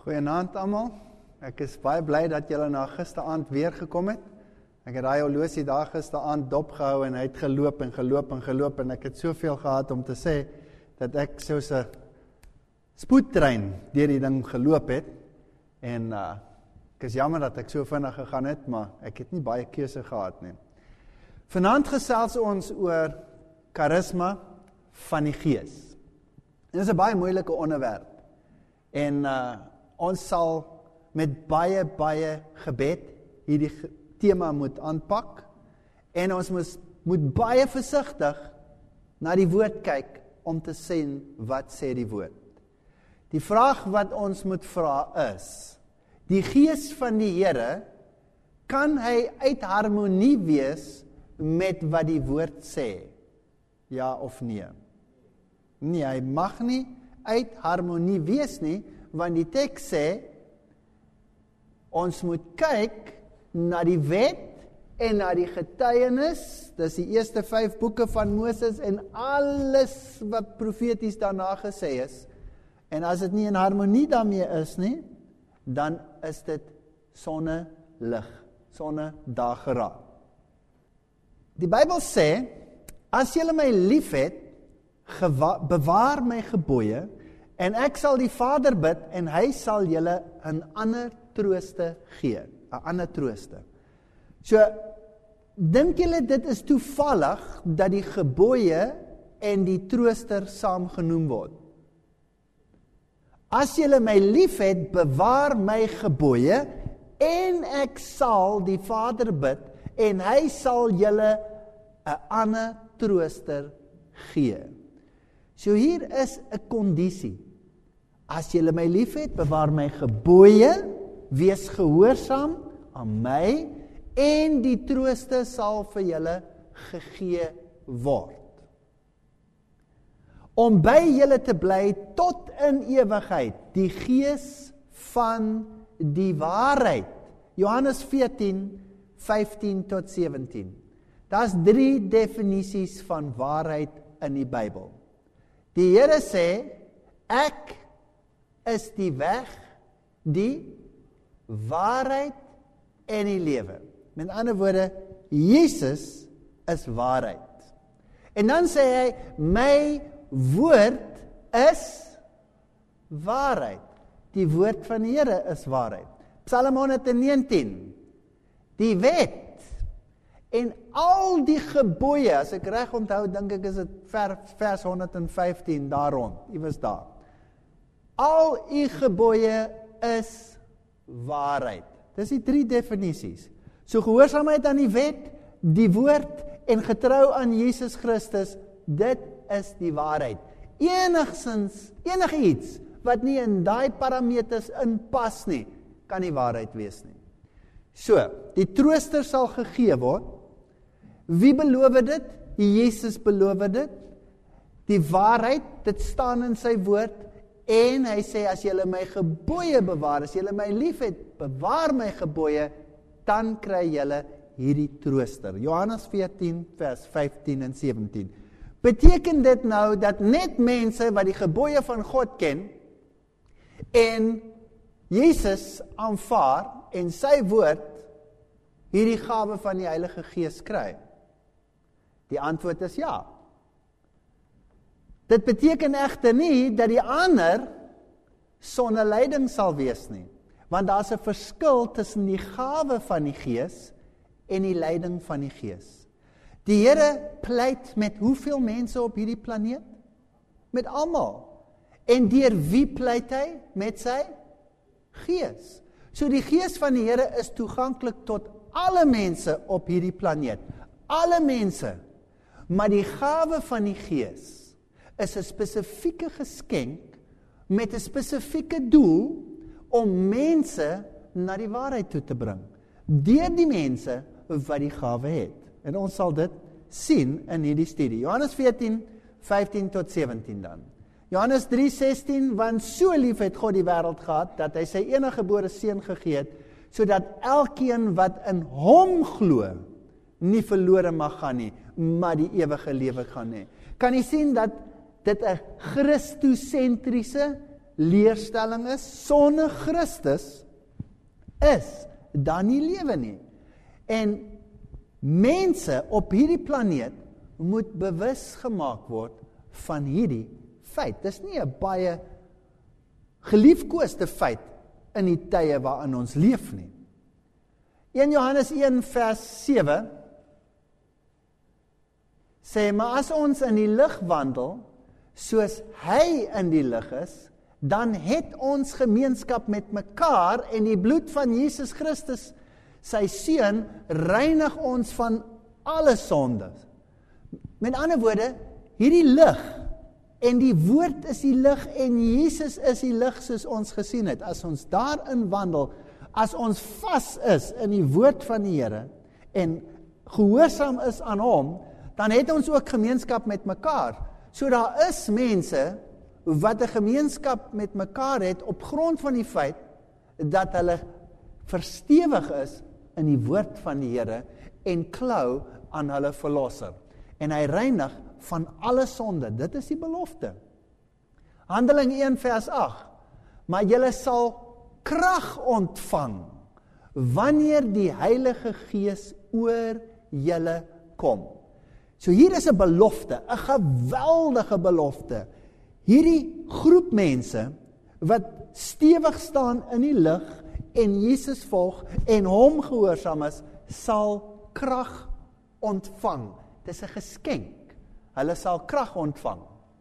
Goeienaand almal. Ek is baie bly dat julle na gisteraand weer gekom het. Ek het daai horlosie daar gisteraand dopgehou en hy het geloop en ek het soveel gehad om te sê dat ek soos 'n spoedtrein deur die ding geloop het en ek is jammer dat ek so vinnig gegaan het, maar ek het nie baie keuse gehad nie. Vanaand gesels ons oor charisma van die Gees. Dit is 'n baie moeilike onderwerp en ons sal met baie gebed hierdie tema moet aanpak en ons moet baie versigtig na die woord kyk om te sien wat sê die woord. Die vraag wat ons moet vra is, die Gees van die Here, kan hy uit harmonie wees met wat die woord sê? Ja of nee? Nee, hy mag nie uit harmonie wees nie, want die teks sê, ons moet kyk na die wet en na die getuienis, dis die eerste 5 boeke van Moses en alles wat profeties daarna gesê is, en as dit nie in harmonie daarmee is nie, dan is dit sonnelig, sonnedageraad. Die Bybel sê, as julle my liefhet, bewaar my gebooie, en ek sal die Vader bid, en hy sal julle 'n ander trooste gee, 'n ander trooste. So, dink julle dit is toevallig, dat die gebooie en die trooster saam genoem word? As julle my liefhet, bewaar my gebooie, en ek sal die Vader bid, en hy sal julle 'n ander trooster gee. So hier is 'n kondisie. As julle my liefhet, bewaar my gebooie, wees gehoorsaam aan my, en die trooster sal vir julle gegee word. Om by julle te bly tot in ewigheid, die Gees van die waarheid. Johannes 14, 15 tot 17. Daar's 3 definisies van waarheid in die Bybel. Die Here sê, ek is die weg, die waarheid en die lewe. Met ander woorde, Jesus is waarheid. En dan sê hy, my woord is waarheid. Die woord van die Here is waarheid. Psalm 119, die wet en al die gebooie, as ek reg onthou, dink ek is dit vers 115 daar rond, iewers daar. Al die gebooie is waarheid. Dis die 3 definisies. So gehoorsaamheid aan die wet, die woord en getrou aan Jesus Christus, dit is die waarheid. Enige iets wat nie in daai parameters inpas nie, kan nie waarheid wees nie. So, die trooster sal gegee word. Wie beloof dit? Jesus beloof dit. Die waarheid, dit staan in sy woord, en hy sê, as julle my gebooie bewaar, as julle my liefhet, bewaar my gebooie, dan kry julle hierdie trooster. Johannes 14, vers 15 en 17. Beteken dit nou, dat net mense wat die gebooie van God ken, en Jesus aanvaar, en sy woord, hierdie gawe van die Heilige Gees kry? Die antwoord is ja. Dit beteken egter nie, dat die ander sonder leiding sal wees nie. Want daar's 'n verskil tussen die gawe van die Gees en die leiding van die Gees. Die Here pleit met hoeveel mense op hierdie planeet? Met almal. En deur wie pleit hy? Met sy Gees. So die Gees van die Here is toeganklik tot alle mense op hierdie planeet. Alle mense. Maar die gawe van die Gees is 'n spesifieke geskenk met 'n spesifieke doel om mense na die waarheid toe te bring. Deur die mense wat die gawe het. En ons sal dit sien in hierdie studie. Johannes 14, 15 tot 17 dan. Johannes 3, 16, want so lief het God die wêreld gehad, dat hy sy eniggebore seun gegee het, sodat elkeen wat in hom glo, nie verlore mag gaan nie, maar die ewige lewe gaan hê. Kan jy sien dat dit 'n Christosentriese leerstelling is, sonder Christus is daar nie lewe nie. En mense op hierdie planeet moet bewus gemaak word van hierdie feit. Dis nie 'n baie geliefkoeste feit in die tye waarin ons leef nie. 1 Johannes 1 vers 7 sê, maar as ons in die lig wandel, soos hy in die lig is, dan het ons gemeenskap met mekaar en die bloed van Jesus Christus, sy seun, reinig ons van alle sondes. Met ander woorde, hierdie lig en die woord is die lig en Jesus is die lig soos ons gesien het. As ons daarin wandel, as ons vas is in die woord van die Here en gehoorsaam is aan hom, dan het ons ook gemeenskap met mekaar. So daar is mense wat 'n gemeenskap met mekaar het op grond van die feit dat hulle verstewig is in die woord van die Here en klou aan hulle verlosser. En hy reinig van alle sonde. Dit is die belofte. Handeling 1 vers 8. Maar julle sal krag ontvang wanneer die Heilige Gees oor julle kom. So hier is 'n belofte, 'n geweldige belofte. Hierdie groep mense wat stewig staan in die lig en Jesus volg en hom gehoorsaam is, sal krag ontvang. Dit is 'n geskenk. Hulle sal krag ontvang.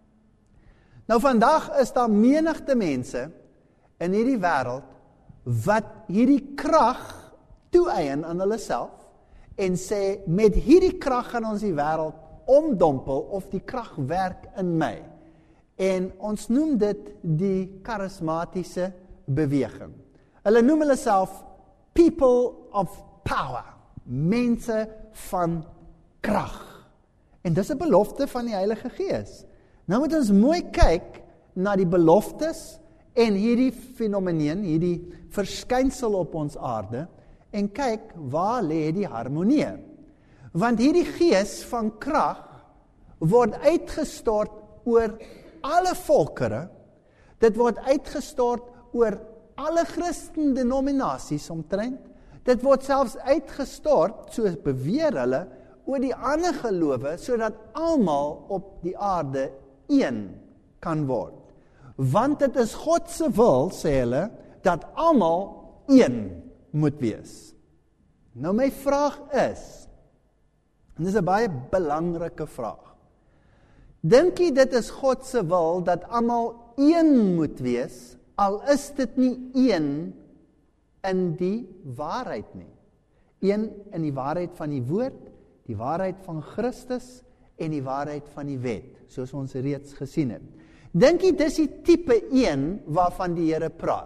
Nou vandag is daar menigte mense in hierdie wêreld wat hierdie krag toeëien aan hulle self en sê, met hierdie krag gaan ons die wêreld omdompel of die krag werk in my. En ons noem dit die charismatiese beweging. Hulle noem hulle self people of power, mense van krag. En dis 'n belofte van die Heilige Gees. Nou moet ons mooi kyk na die beloftes en hierdie fenomeen, hierdie verskynsel op ons aarde, en kyk waar lê die harmonie. Want hierdie gees van krag word uitgestort oor alle volkere, dit word uitgestort oor alle Christen denominasies omtrent, dit word selfs uitgestort, soos beweer hulle, oor die ander gelowe, sodat almal op die aarde een kan word. Want dit is God se wil, sê hulle, dat almal een moet wees. Nou my vraag is, en dit is 'n baie belangrike vraag, dink jy dit is God se wil dat almal een moet wees, al is dit nie een in die waarheid nie. Een in die waarheid van die woord, die waarheid van Christus en die waarheid van die wet, soos ons reeds gesien het. Dink jy dis die tipe een waarvan die Here praat?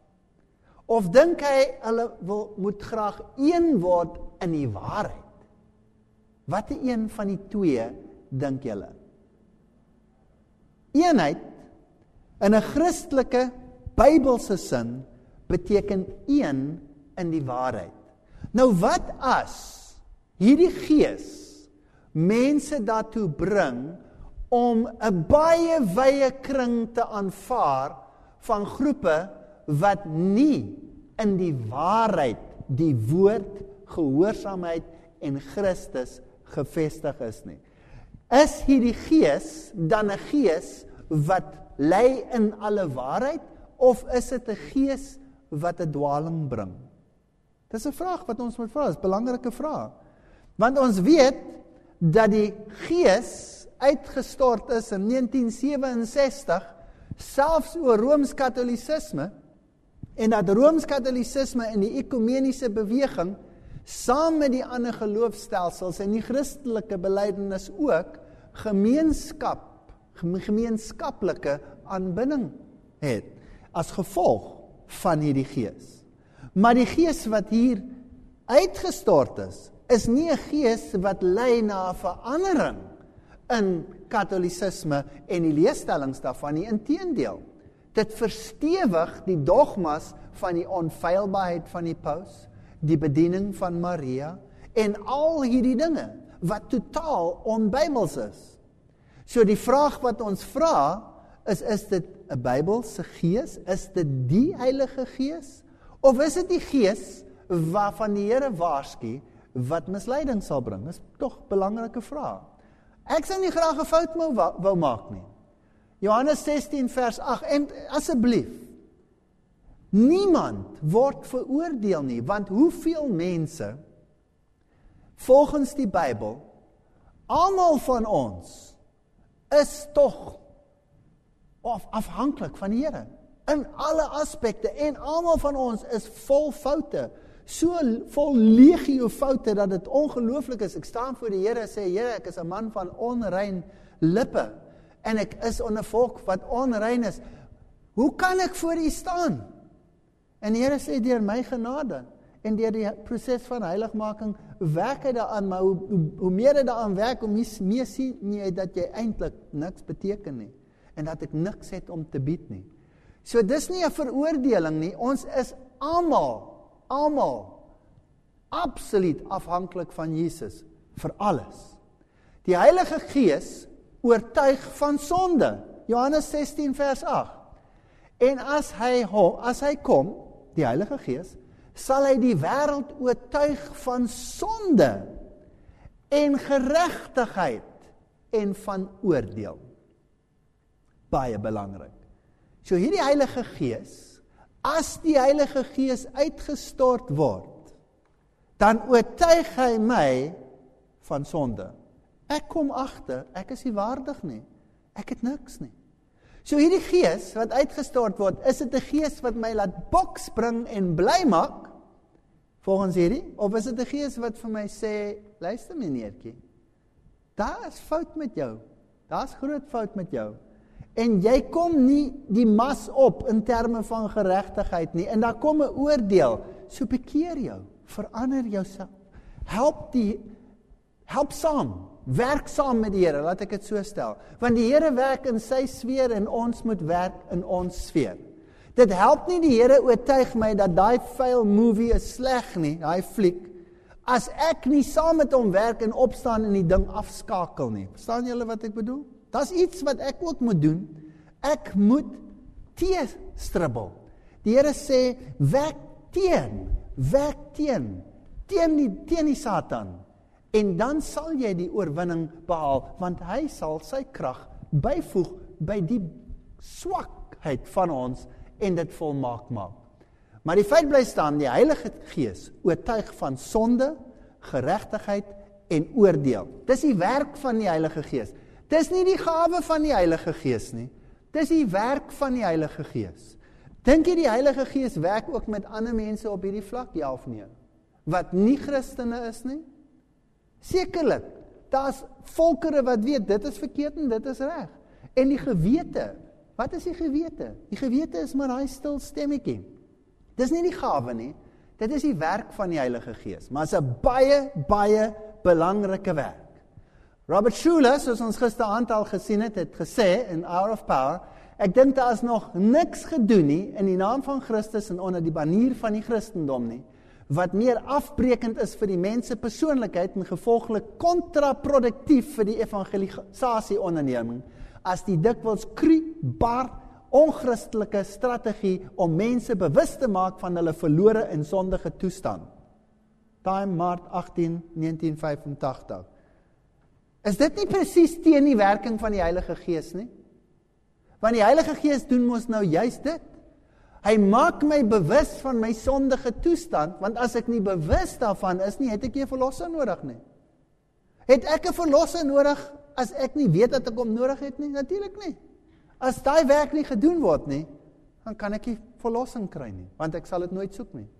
Of dink hy hulle moet graag een word in die waarheid? Watter een van die twee dink julle? Eenheid in 'n Christelike Bybelse sin beteken een in die waarheid. Nou wat as hierdie gees mense daartoe bring om 'n baie wye kring te aanvaar van groepe wat nie in die waarheid, die woord, gehoorsaamheid en Christus gevestig is nie. Is hierdie gees dan 'n gees wat lei in alle waarheid, of is dit 'n gees wat 'n dwaling bring? Dis 'n vraag wat ons moet vra, dis 'n belangrike vraag. Want ons weet dat die gees uitgestort is in 1967, selfs oor Rooms-Katolisisme, en dat Rooms-Katolisisme in die ekumeniese beweging, saam met die ander geloofstelsels en die Christelike belydenis ook, gemeenskaplike aanbidding het, as gevolg van hierdie gees. Maar die gees wat hier uitgestort is nie 'n gees wat lei na 'n verandering in Katolisisme en die leerstellings daarvan nie, inteendeel. Dit verstewig die dogmas van die onfeilbaarheid van die paus, die bediening van Maria, en al hierdie dinge, wat totaal onbybels is. So die vraag wat ons vra, is dit 'n 'n Bybelse gees? Is dit die Heilige Gees? Of is dit die gees waarvan die Here waarsku wat misleiding sal bring? Dis tog 'n belangrike vraag. Ek sou nie graag 'n fout wou maak nie. Johannes 16 vers 8, en asseblief, niemand word veroordeel nie, want hoeveel mense, volgens die Bybel, almal van ons, is tog afhanklik van die Here, in alle aspekte, en almal van ons is vol foute, so vol legio foute, dat dit ongelooflik is. Ek staan voor die Here en sê, Here, ek is 'n man van onrein lippe, en ek is onder volk wat onrein is. Hoe kan ek voor U staan? En die Here sê, deur my genade, en deur die proses van heiligmaking, werk hy daaraan, maar hoe meer hy daaraan werk, hoe meer sien jy dat jy eintlik niks beteken nie, en dat ek niks het om te bied nie. So dis nie 'n veroordeling nie, ons is almal, absoluut afhanklik van Jesus, vir alles. Die Heilige Gees oortuig van sonde, Johannes 16 vers 8. En as hy kom, die Heilige Gees, sal hy die wêreld oortuig van sonde, en geregtigheid, en van oordeel. Baie belangrik. So hierdie Heilige Gees, as die Heilige Gees uitgestort word, dan oortuig hy my van sonde. Ek kom agter, ek is nie waardig nie. Ek het niks nie. So hierdie Gees wat uitgestort word, is dit 'n Gees wat my laat bokspring en bly maak, volgens hierdie, of is dit 'n Gees wat vir my sê, luister meneertjie, daar is fout met jou, daar is groot fout met jou, en jy kom nie die mas op in terme van geregtigheid nie, en daar kom 'n oordeel, so bekeer jou, verander jouself, help saam, werk saam met die Here, laat ek dit so stel, want die Here werk in sy sfeer, en ons moet werk in ons sfeer. Dit help nie die Here oortuig my dat daai vuil movie is sleg nie, daai fliek, as ek nie saam met hom werk en opstaan en die ding afskakel nie. Verstaan julle wat ek bedoel? Dis iets wat ek ook moet doen. Ek moet teestribbel. Die Here sê, werk teen die Satan. En dan sal jy die oorwinning behaal, want hy sal sy krag byvoeg by die swakheid van ons en dit volmaak maak. Maar die feit bly staan, die Heilige Gees oortuig van sonde, geregtigheid en oordeel. Dis die werk van die Heilige Gees. Dis nie die gawe van die Heilige Gees nie. Dis die werk van die Heilige Gees. Dink jy die Heilige Gees werk ook met ander mense op hierdie vlak? Ja of nee? Wat nie Christene is nie? Sekerlik. Daar's volkere wat weet, dit is verkeerd en dit is reg. En die gewete, wat is die gewete? Die gewete is maar daai stil stemmetjie. Dis nie die gawe nie, dit is die werk van die Heilige Gees, maar is 'n baie belangrike werk. Robert Schuller, soos ons gisteraand al gesien het gesê in Hour of Power, ek dink daar is nog niks gedoen nie in die naam van Christus en onder die banier van die Christendom nie, wat meer afbreekend is vir die mense persoonlikheid en gevolglik kontraproduktief vir die evangelisasie onderneming, as die dikwels kruibaar onchristelike strategie om mense bewus te maak van hulle verlore en sondige toestand. Time, Maart 18, 1985. Is dit nie presies teen die werking van die Heilige Gees nie? Want die Heilige Gees doen mos nou juist dit. Hy maak my bewus van my sondige toestand, want as ek nie bewus daarvan is nie, het ek nie 'n verlosser nodig nie. Het ek 'n verlosser nodig as ek nie weet dat ek hom nodig het nie? Natuurlik nie. As daai werk nie gedoen word nie, dan kan ek nie verlossing kry nie, want ek sal dit nooit soek nie.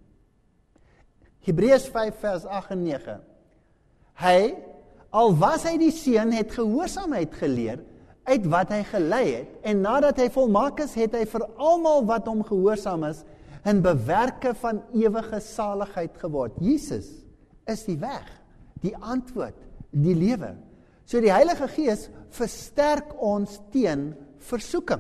Hebreërs 5 vers 8 en 9. Hy, al was hy die seun, het gehoorsaamheid geleer uit wat hy gelei het, en nadat hy volmaak is, het hy vir almal wat hom gehoorsaam is, 'n bewerker van ewige saligheid geword. Jesus is die weg, die antwoord, die lewe. So die Heilige Gees versterk ons teen versoeking.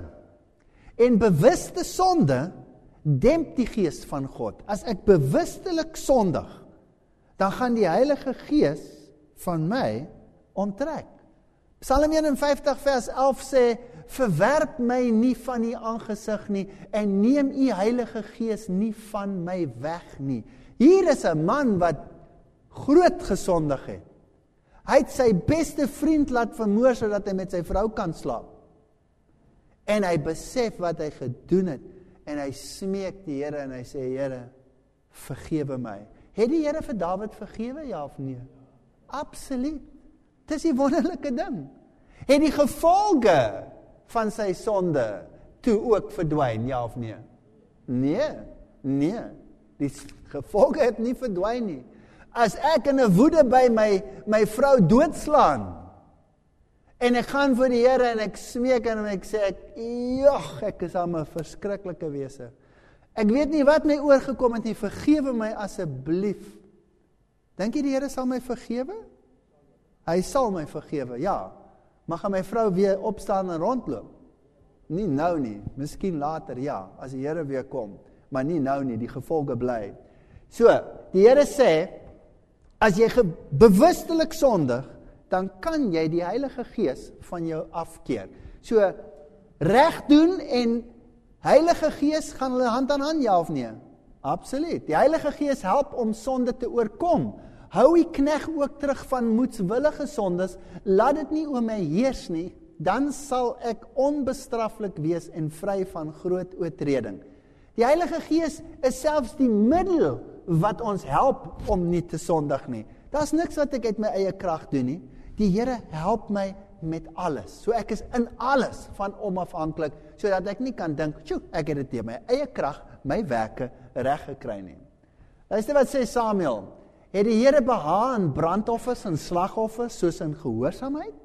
En bewuste sonde demp die Gees van God. As ek bewustelik sondig, dan gaan die Heilige Gees van my onttrek. Psalm 51 vers 11 sê, verwerp my nie van u aangesig nie, en neem u Heilige Gees nie van my weg nie. Hier is 'n man wat groot gesondig het. Hy het sy beste vriend laat vermoor, sodat hy met sy vrou kan slaap. En hy besef wat hy gedoen het, en hy smeek die Here, en hy sê, Here, vergewe my. Het die Here vir Dawid vergewe, ja of nee? Absoluut. Dit is die wonderlike ding. Het die gevolge van sy sonde toe ook verdwyn, ja of nee? Nee. Die gevolge het nie verdwyn nie. As ek in 'n woede by my vrou doodslaan, en ek gaan voor die Here en ek smeek en ek sê, ek is aan 'n verskriklike wese. Ek weet nie wat my oorgekom het nie, vergewe my asseblief. Dink jy die Here sal my vergewe? Hy sal my vergewe, ja. Maar gaan my vrou weer opstaan en rondloop? Nie nou nie, miskien later, ja, as die Here weer kom. Maar nie nou nie, die gevolge bly. So, die Here sê, as jy bewustelik sondig, dan kan jy die Heilige Gees van jou afkeer. So, reg doen en Heilige Gees gaan hulle hand aan hand, ja of nee? Absoluut. Die Heilige Gees help om sonde te oorkom. Hou die knegt ook terug van moedswillige sondes, laat dit nie oor my heers nie, dan sal ek onbestraflik wees en vry van groot oortreding. Die Heilige Gees is selfs die middel wat ons help om nie te sondig nie. Daar's niks wat ek uit my eie krag doen nie. Die Here help my met alles. So ek is in alles van onafhanklik, sodat ek nie kan dink, ek het dit deur my eie krag, my werke reg gekry nie. Luister wat sê Samuel, het die Here behaag in brandoffers en slagoffers soos in gehoorsaamheid?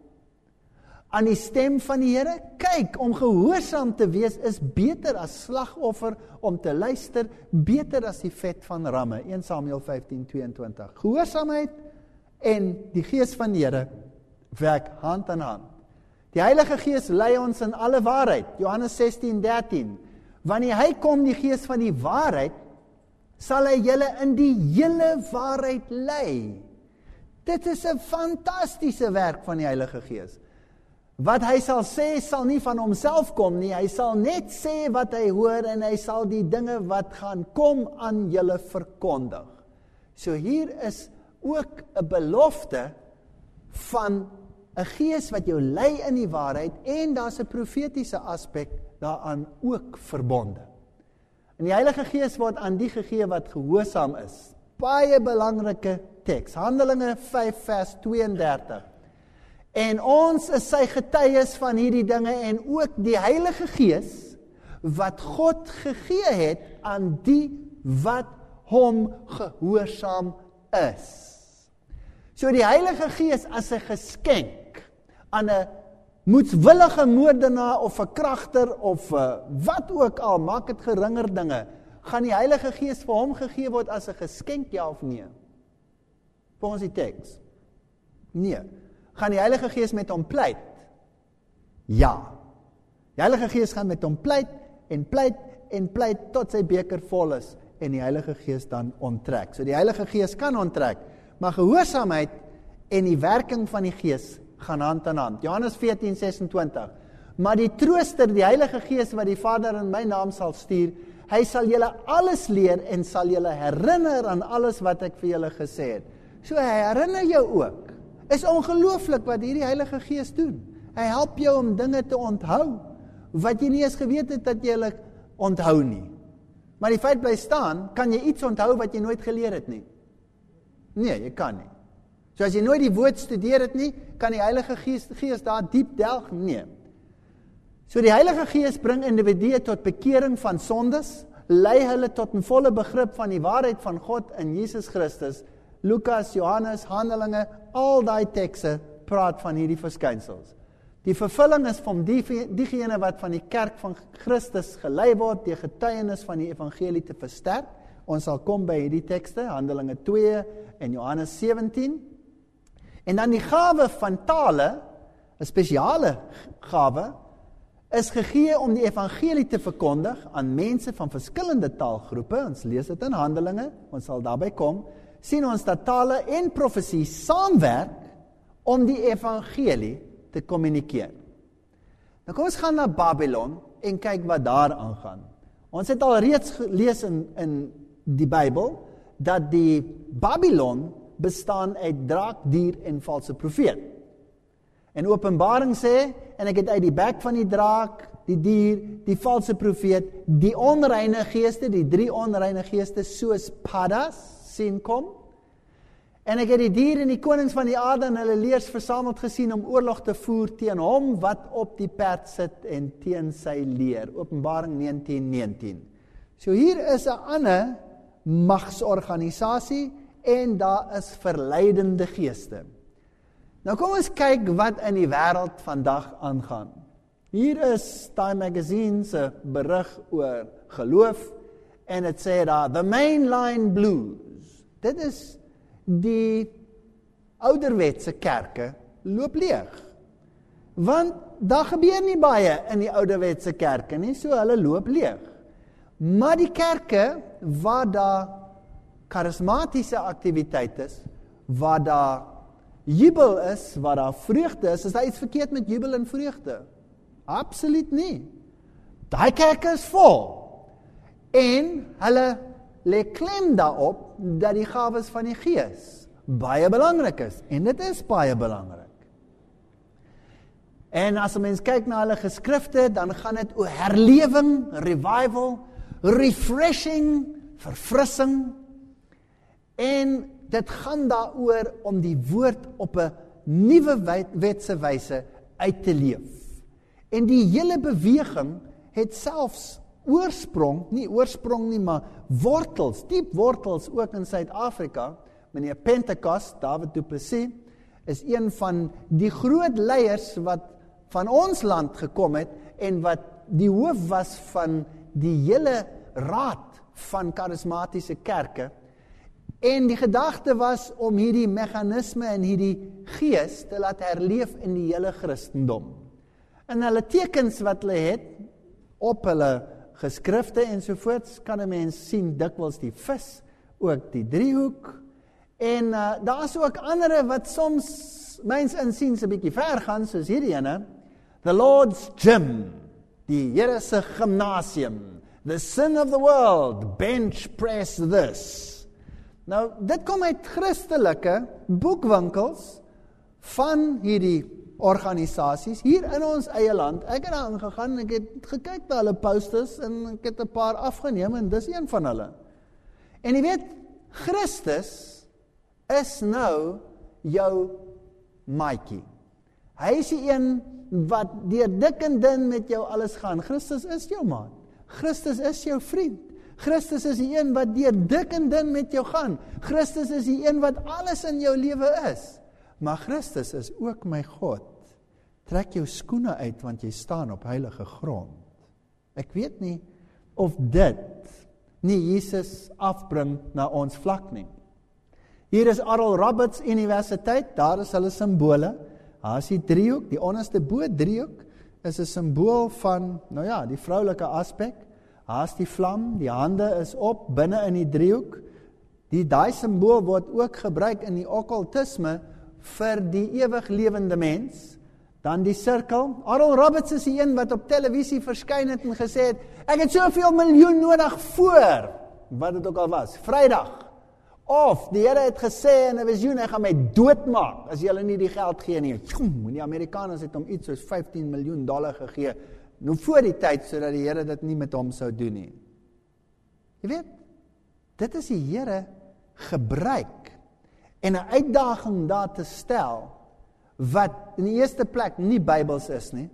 Aan die stem van die Here, kyk, om gehoorsaam te wees is beter as slagoffer, om te luister, beter as die vet van ramme. 1 Samuel 15:22. Gehoorsaamheid en die Gees van die Here werk hand aan hand. Die Heilige Gees lei ons in alle waarheid. Johannes 16:13. Wanneer hy kom, die Gees van die waarheid, sal hy julle in die hele waarheid lei. Dit is 'n fantastiese werk van die Heilige Gees. Wat hy sal sê, sal nie van homself kom nie. Hy sal net sê wat hy hoor, en hy sal die dinge wat gaan kom aan julle verkondig. So hier is ook 'n belofte van 'n Gees wat jou lei in die waarheid, en daar's 'n profetiese aspek daaraan ook verbonde. En die Heilige Gees word aan die gegee wat gehoorsaam is. Baie belangrike teks. Handelinge 5 vers 32. En ons is sy getuies van hierdie dinge, en ook die Heilige Gees wat God gegee het aan die wat hom gehoorsaam is. So die Heilige Gees as 'n geskenk aan 'n moedswillige moordenaar of 'n kragter of wat ook al, maak dit geringer dinge, gaan die Heilige Gees vir hom gegee word as 'n geskenk, ja of nee? Volgens die teks. Nee. Gaan die Heilige Gees met hom pleit? Ja. Die Heilige Gees gaan met hom pleit en pleit en pleit tot sy beker vol is en die Heilige Gees dan onttrek. So die Heilige Gees kan onttrek, maar gehoorsaamheid en die werking van die Gees gaan hand aan hand. Johannes 14:26. Maar die Trooster, die Heilige Gees wat die Vader in my naam sal stuur, hy sal julle alles leer en sal julle herinner aan alles wat ek vir julle gesê het. So hy herinner jou ook. Is ongelooflik wat hierdie Heilige Gees doen. Hy help jou om dinge te onthou, wat jy nie eens geweet het dat jy hulle onthou nie. Maar die feit bly staan, kan jy iets onthou wat jy nooit geleer het nie? Nee, jy kan nie. So as jy nooit die woord studeer het nie, kan die Heilige Gees daar diep delg? Nee. So die Heilige Gees bring individue tot bekering van sondes, lei hulle tot 'n volle begrip van die waarheid van God in Jesus Christus. Lukas, Johannes, Handelinge, al daai tekste praat van hierdie verskynsels. Die vervulling is van diegene wat van die kerk van Christus gelei word, die getuienis van die evangelie te versterk. Ons sal kom by hierdie tekste, Handelinge 2 en Johannes 17. En dan die gawe van tale, 'n spesiale gawe, is gegee om die evangelie te verkondig aan mense van verskillende taalgroepe. Ons lees dit in Handelinge, ons sal daarby kom. Sien ons dat tale en profesie saamwerk om die evangelie te kommunikeer. Nou kom ons gaan na Babylon en kyk wat daar aangaan. Ons het al reeds gelees in die Bybel, dat die Babylon bestaan uit draak, dier en valse profeet. En Openbaring sê, en ek het uit die bek van die draak, die dier, die valse profeet, die onreine geeste, die 3 onreine geeste, soos paddas, sien kom. En ek het die dier en die konings van die aarde en hulle leers versameld gesien om oorlog te voer teen hom wat op die perd sit en teen sy leer. Openbaring 19:19. So hier is 'n ander magsorganisasie en daar is verleidende geeste. Nou kom ons kyk wat in die wêreld vandag aangaan. Hier is Time Magazine se berig oor geloof en dit sê daar, the mainline blues. Dit is die ouderwetse kerke loop leeg. Want daar gebeur nie baie in die ouderwetse kerke nie, so hulle loop leeg. Maar die kerke waar daar charismatiese aktiwiteit is, waar daar jubel is, waar daar vreugde is daar iets verkeerd met jubel en vreugde? Absoluut nie. Daai kerke is vol. En hulle lê klem daarop dat die gawes van die Gees baie belangrik is. En dit is baie belangrik. En as 'n mens kyk na hulle geskrifte, dan gaan dit oor herlewing, revival, refreshing, verfrissing. En dit gaan daaroor om die woord op 'n nuwe wetse wyse uit te leef. En die hele beweging het selfs nie oorsprong nie, maar wortels, diep wortels ook in Suid-Afrika. Meneer Pentecost, David Du Plessis, is een van die groot leiers wat van ons land gekom het en wat die hoof was van die hele raad van charismatiese kerke. En die gedagte was om hierdie meganisme en hierdie gees te laat herleef in die hele Christendom. En hulle tekens wat hulle het, op hulle geskrifte ensovoorts, kan 'n mens sien dikwels die vis, ook die driehoek, en daar is ook andere wat soms, myns insiens 'n bietjie ver gaan, soos hierdie ene, the Lord's Gym, die Here se gimnasium, the sin of the world, bench press this. Nou, dit kom uit Christelike boekwinkels van hierdie organisasies hier in ons eie land. Ek het daar ingegaan, ek het gekyk na hulle posters en ek het 'n paar afgeneem en dis een van hulle. En jy weet, Christus is nou jou maatjie. Hy is die een wat deur dik en dun met jou alles gaan. Christus is jou maat. Christus is jou vriend. Christus is die een wat deur dik en dun met jou gaan. Christus is die een wat alles in jou lewe is. Maar Christus is ook my God. Trek jou skoene uit, want jy staan op heilige grond. Ek weet nie of dit nie Jesus afbring na ons vlak nie. Hier is Oral Roberts Universiteit, daar is hulle simbole. Daar is die driehoek, die onderste bo driehoek, is 'n simbool van, nou ja, die vroulike aspek. Daar is die vlam, die hande is op, binne in die driehoek. Daai simbool word ook gebruik in die okkultisme vir die ewig lewende mens. Dan die sirkel. Oral Roberts is die een wat op televisie verskyn het en gesê het, ek het soveel miljoen nodig voor, wat dit ook al was, Vrydag. Of die Here het gesê in 'n visioen, hy gaan my doodmaak as julle nie die geld gee nie. Die Amerikaners het hom iets soos $15 miljoen gegee, nou voor die tyd, sodat die Here dit nie met hom sou doen nie. Jy weet, dit is die Here gebruik en 'n uitdaging daar te stel, wat in die eerste plek nie Bybels is nie,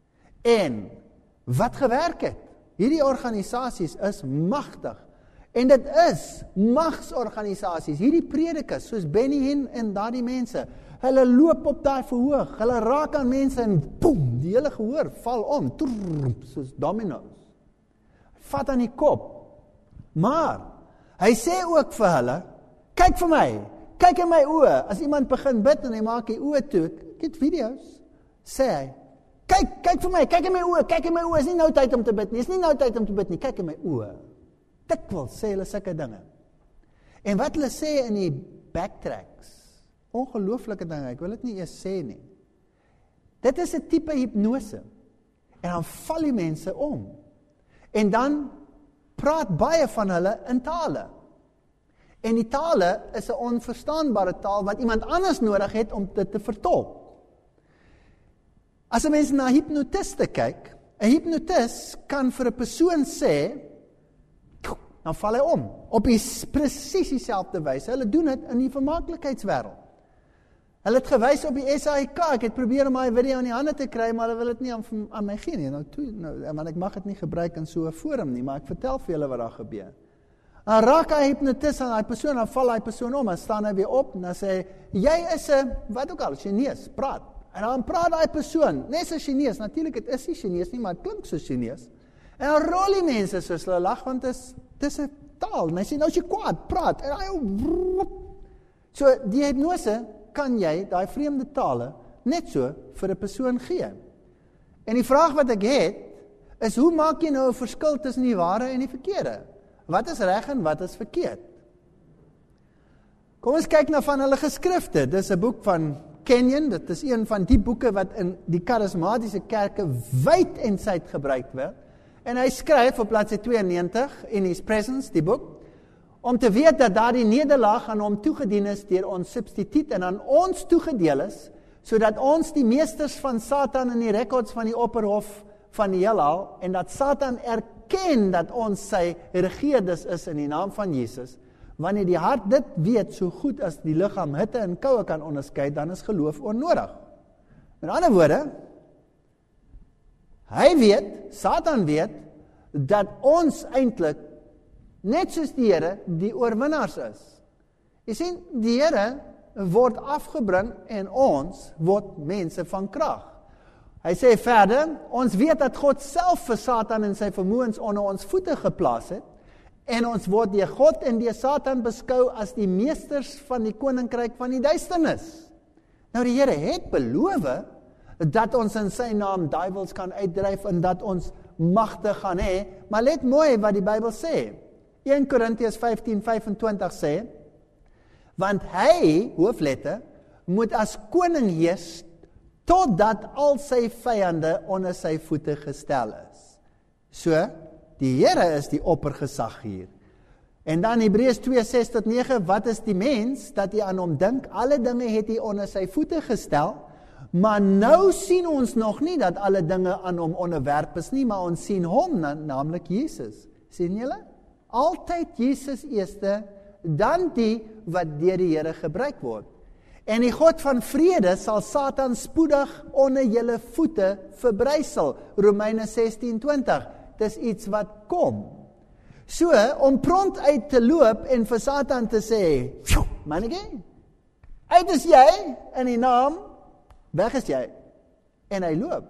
en wat gewerk het. Hierdie organisasies is magtig, en dit is magsorganisasies, hierdie predikers, soos Benny Hinn en daardie mense, hulle loop op daai verhoog, hulle raak aan mense en boem, die hele gehoor val om, soos domino's, vat aan die kop, maar, hy sê ook vir hulle, kyk vir my, kyk in my oë, as iemand begin bid en hy maak die oë toe, ek het video's, sê hy, kyk vir my, kyk in my oë, is nie nou tyd om te bid nie, kyk in my oë, dikwels sê hulle sulke dinge, en wat hulle sê in die backtracks, ongelooflike dinge, ek wil dit nie eers sê nie, dit is 'n tipe hipnose, En dan val die mense om. En dan praat baie van hulle in tale. En die tale is 'n onverstaanbare taal wat iemand anders nodig het om dit te vertolk. As 'n mens na hypnotiste kyk, 'n hypnotis kan vir 'n persoon sê, dan val hy om, op presies dieselfde wyse. Hulle doen dit in die vermaaklikheidswêreld. Hulle het gewys op die SAIK, ek het probeer om my video in die hande te kry, maar hulle wil dit nie aan my gee nie. Want ek mag dit nie gebruik in so 'n forum nie, maar ek vertel vir julle wat daar gebeur. Dan raak hy hypnotis aan daai persoon, dan val hy persoon om, dan staan hy weer op, en dan sê hy, jy is 'n, wat ook al, Chinees, praat. En dan praat daai persoon, net so Chinees, natuurlik het is nie Chinees nie, maar het klink so Chinees. En dan rol die mense soos hulle lag, want dis 'n taal, en hy sê, nou is jy kwaad, praat, en hy, so die hypnose, kan jy daai vreemde tale net so vir 'n persoon gee. En die vraag wat ek het, is hoe maak jy nou 'n verskil tussen die ware en die verkeerde? Wat is reg en wat is verkeerd? Kom ons kyk na van hulle geskrifte. Dis 'n boek van Kenyon, dit is een van die boeke wat in die karismatiese kerke wyd en suid gebruik word. En hy skryf op bladsy 92 in his presence, die boek, om te weet dat daardie nederlaag aan hom toegedien is deur ons substituut en aan ons toegedeel is, sodat ons die meesters van Satan in die rekords van die opperhof van die heelal, en dat Satan erken dat ons sy regeerders is in die naam van Jesus. Wanneer die hart dit weet, so goed as die liggaam hitte en koue kan onderskei, dan is geloof onnodig. Met ander woorde, hy weet, Satan weet, dat ons eintlik net soos die Here die oorwinnaars is. Jy sien, die Here word afgebring en ons word mense van krag. Hy sê verder, ons weet dat God self vir Satan en sy vermoëns onder ons voete geplaas het, en ons word deur God en deur Satan beskou as die meesters van die koninkryk van die duisternis. Nou die Here het beloof dat ons in sy naam duiwels kan uitdryf en dat ons magte gaan hê, maar let mooi wat die Bybel sê. 1 Korintiërs 15:25 sê, want hy, hoofletter, moet as koning heers, totdat al sy vyande onder sy voete gestel is. So, die Here is die oppergesag hier. En dan Hebreërs 2:6-9, wat is die mens, dat hy aan hom dink, alle dinge het hy onder sy voete gestel, maar nou sien ons nog nie dat alle dinge aan hom onderwerp is nie, maar ons sien hom, naamlik Jesus. Sien julle? Altyd Jesus eerste, dan die wat deur die Here gebruik word. En die God van vrede sal Satan spoedig onder julle voete verbrysel. Romeine 16:20. Dis iets wat kom. So, om prompt uit te loop en vir Satan te sê, mannetjie, uit is jy, in die naam, weg is jy. En hy loop.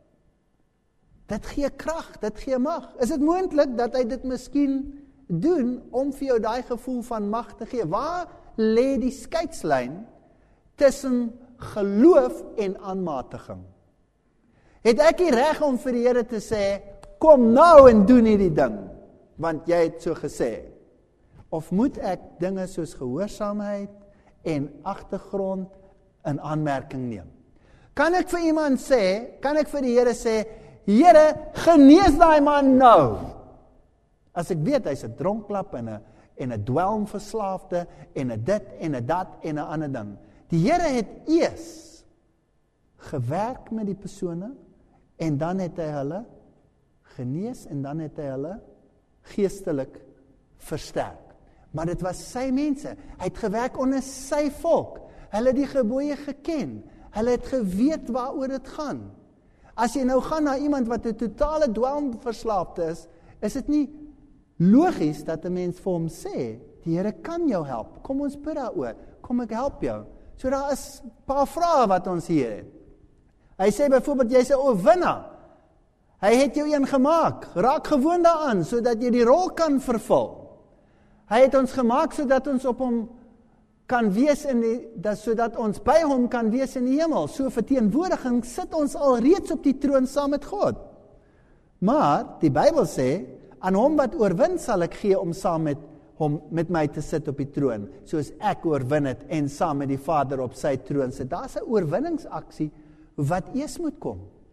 Dit gee krag, dit gee mag. Is dit moontlik dat hy dit miskien doen om vir jou daai gevoel van mag te gee? Waar lê die skeidslyn tussen geloof en aanmatiging? Het ek die reg om vir die Here te sê, kom nou en doen hierdie ding, want jy het so gesê? Of moet ek dinge soos gehoorsaamheid en agtergrond in aanmerking neem? Kan ek vir iemand sê, kan ek vir die Here sê, Here, genees daai man nou? As ek weet, hy's 'n dronklap en 'n dwelmverslaafde en 'n dit en 'n dat en 'n ander ding. Die Here het eers gewerk met die persone en dan het hy hulle genees en dan het hy hulle geestelik versterk. Maar dit was sy mense. Hy het gewerk onder sy volk. Hulle het die gebooie geken. Hulle het geweet waaroor dit gaan. As jy nou gaan na iemand wat 'n totale dwelmverslaafde is dit nie logies dat 'n mens vir hom sê, die Here kan jou help. Kom ons bid daaroor. Kom ek help jou. So daar is 'n paar vrae wat ons hier het. Hy sê byvoorbeeld, jy's 'n oorwinnaar. Hy het jou een gemaak. Raak gewoond daaraan, sodat jy die rol kan vervul. Hy het ons gemaak, sodat ons op hom kan wees, sodat ons by hom kan wees in die hemel. So verteenwoordiging sit ons al reeds op die troon saam met God. Maar, die Bybel sê, aan hom wat oorwin sal ek gee om saam met my te sit op die troon, soos ek oorwin het en saam met die Vader op sy troon sit. Daar's 'n oorwinningsaksie wat eers moet kom.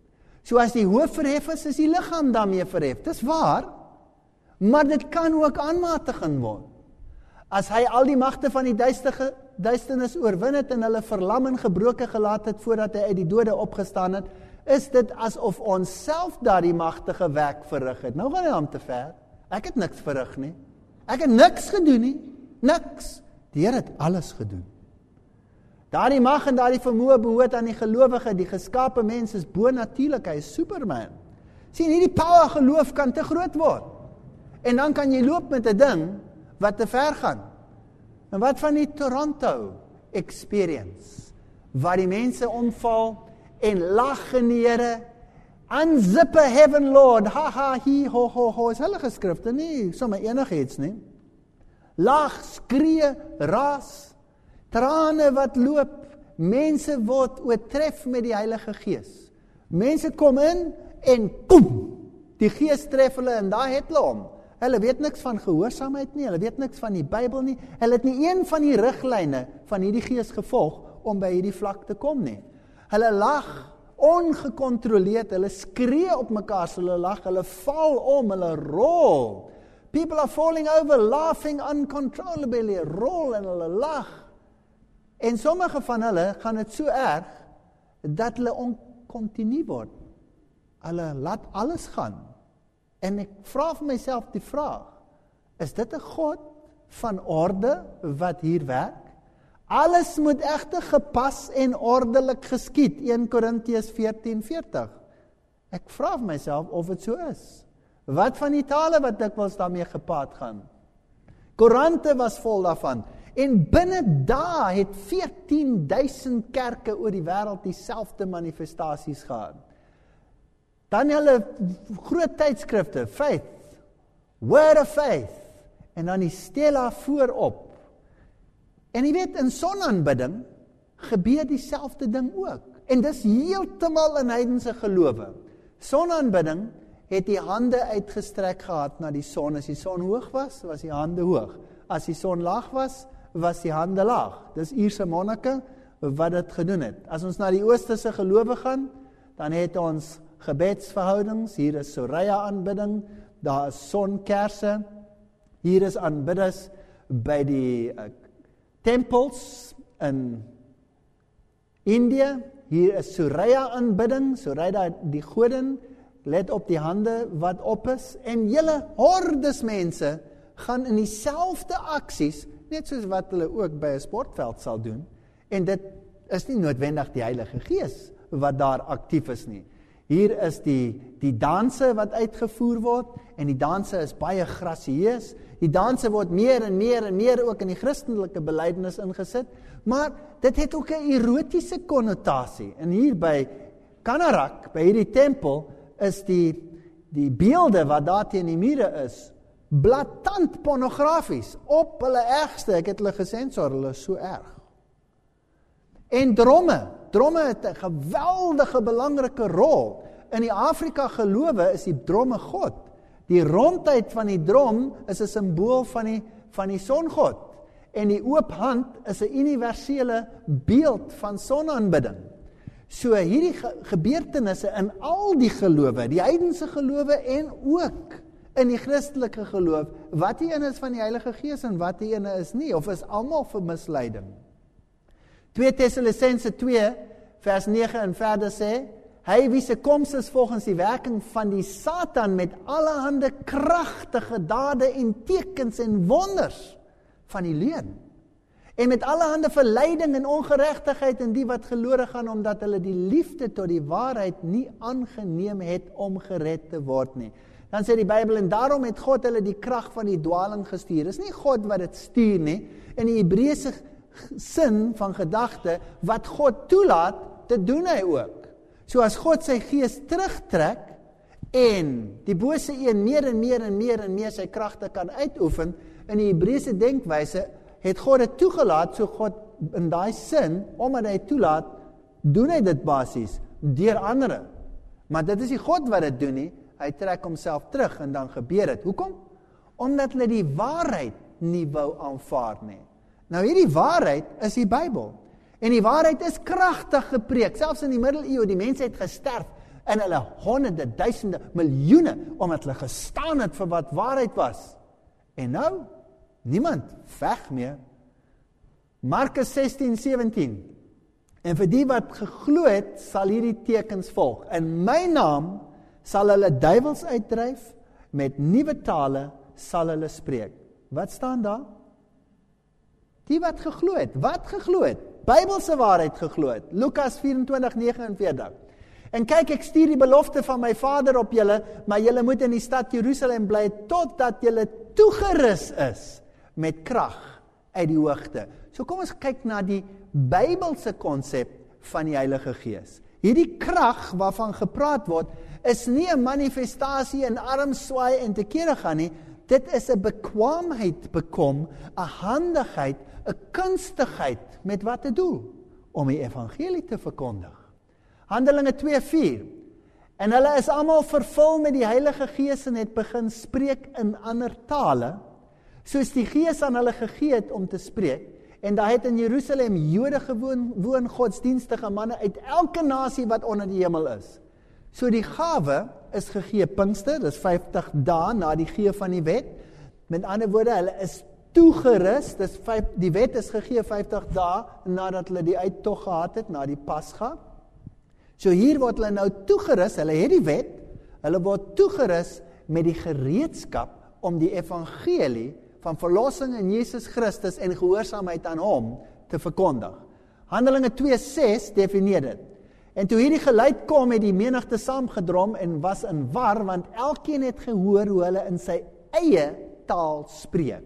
So as die hoof verhef is die liggaam daarmee verhef. Dis waar, maar dit kan ook aanmatiging word. As hy al die magte van die duisternis oorwin het en hulle verlam en gebroken gelaat het voordat hy uit die dode opgestaan het, is dit asof ons self daardie magtige werk verrig het. Nou gaan hy hom te ver. Ek het niks verrig nie. Ek het niks gedoen nie. Niks. Die Here het alles gedoen. Daardie mag en daardie vermoë behoort aan die gelowige. Die geskape mens is bonatuurlik. Hy is Superman. Sien, hierdie power geloof kan te groot word. En dan kan jy loop met 'n ding wat te ver gaan. En wat van die Toronto experience, waar die mense omval en lag in die Here, unzip a heaven Lord, ha ha, hi, ho ho ho, is hulle geskrifte nie, sommer enigiets nie. Lag, skree, raas, trane wat loop, mense word oortref met die Heilige Gees. Mense kom in en poem, die Gees tref hulle en daar het hulle om. Hulle weet niks van gehoorsaamheid nie, hulle weet niks van die Bybel nie, hulle het nie een van die riglyne van hierdie Gees gevolg om by hierdie vlak te kom nie. Hulle lag ongecontroleerd, hulle skree op mekaar, so hulle lag, hulle val om, hulle rol. People are falling over, laughing uncontrollably, rol en hulle lag. En sommige van hulle gaan dit so erg, dat hulle onkontinu word. Hulle laat alles gaan. En ek vra vir myself die vraag, is dit 'n God van orde wat hier werk? Alles moet egter gepas en ordelik geskied, 1 Korintiërs 14:40. Ek vra vir myself of dit so is. Wat van die tale wat dikwels daarmee gepaard gaan? Koerante was vol daarvan. En binne dae het 14.000 kerke oor die wêreld dieselfde manifestasies gehad. Dan hulle groot tydskrifte, Faith, Word of Faith, en dan die stela voorop. En jy weet, in sonaanbidding gebeur dieselfde ding ook. En dis heeltemal in heidense gelowe. Sonaanbidding het die hande uitgestrek gehad na die son. As die son hoog was, was die hande hoog. As die son laag was, was die hande laag. Dis Ierse monnike wat dit gedoen het. As ons na die oosterse gelowe gaan, dan het ons gebedsverhoudings, hier is Soria aanbidding, daar is sonkerse, hier is aanbidders by die tempels in India, hier is Soria aanbidding, Soria die godin, let op die hande wat op is, en julle hordes mense gaan in dieselfde aksies, net soos wat hulle ook by 'n sportveld sal doen, en dit is nie noodwendig die Heilige Gees wat daar aktief is nie. Hier is die danse wat uitgevoer word, en die danse is baie grasieus. Die danse word meer en meer en meer ook in die Christelike belydenis ingesit, maar dit het ook 'n erotiese konnotasie. En hier by Kanarak, by hierdie tempel, is die beelde wat daar teen die mure is, blaatant pornografies, op hulle ergste, ek het hulle gesensor, hulle is so erg. En dromme het 'n geweldige belangrike rol. In die Afrika gelowe is die dromme God. Die rondheid van die drom is 'n simbool van die songod. En die oop hand is 'n universele beeld van sonaanbidding. So hierdie gebeurtenisse in al die gelowe, die heidense gelowe en ook in die Christelike geloof, wat die ene is van die Heilige Gees en wat die ene is nie, of is almal vir misleiding. 2 Tessalonisense 2 vers 9 en verder sê, hy wie se koms is volgens die werking van die Satan met allerhande kragtige dade en tekens en wonders van die leuen. En met allerhande verleiding en ongeregtigheid in die wat verlore gaan, omdat hulle die liefde tot die waarheid nie aangeneem het om gered te word nie. Dan sê die Bybel, en daarom het God hulle die krag van die dwaling gestuur. Dis nie God wat dit stuur nie. In die Hebreëse sin van gedagte, wat God toelaat, dit doen hy ook. So as God sy gees terugtrek, en die bose een meer en meer en meer en meer sy kragte kan uitoefen, in die Hebreëse denkwyse, het God dit toegelaat, so God in daai sin, omdat hy toelaat, doen hy dit basies, deur ander. Maar dit is nie God wat dit doen nie, hy trek homself terug en dan gebeur dit. Hoekom? Omdat hulle die waarheid nie wou aanvaar nie. Nou hierdie waarheid is die Bybel. En die waarheid is kragtig gepreek. Selfs in die middeleeue, die mense het gesterf. En hulle honderde, duisende, miljoene, omdat hulle gestaan het vir wat waarheid was. En nou, niemand veg meer. Markus 16:17. En vir die wat geglo het, sal hierdie tekens volg. In my naam sal hulle duiwels uitdryf, met nuwe tale sal hulle spreek. Wat staan daar? Die wat geglo het. Wat geglo het? Bybelse waarheid geglo het. Lukas 24:49. En kyk, ek stuur die belofte van my Vader op julle, maar julle moet in die stad Jerusalem bly, totdat julle toegerus is met krag uit die hoogte. So kom ons kyk na die Bybelse konsep van die Heilige Gees. Hierdie krag waarvan gepraat word, is nie 'n manifestasie in armswaai en te kere gaan nie. Dit is 'n bekwaamheid bekom, 'n handigheid, 'n kunstigheid met wat 'n doel? Om die evangelie te verkondig. Handelinge 2:4. En hulle is almal vervul met die Heilige Gees en het begin spreek in ander tale, soos die Gees aan hulle gegee het om te spreek. En daar het in Jerusalem Jode gewoon, godsdienstige manne uit elke nasie wat onder die hemel is. So die gawe is gegee Pinkster, dis 50 dae na die gee van die wet. Met ander woorde, hulle is toegerus, die wet is gegee 50 dae nadat hulle die uittog gehad het, na die Pasga. So hier word hulle nou toegerus, hulle het die wet, hulle word toegerus met die gereedskap om die evangelie van verlossing in Jesus Christus en gehoorsaamheid aan hom te verkondig. Handelinge 2:6 definieer dit. En toe hierdie geluid kom, het die menigte saamgedrom en was in war, want elkeen het gehoor hoe hulle in sy eie taal spreek.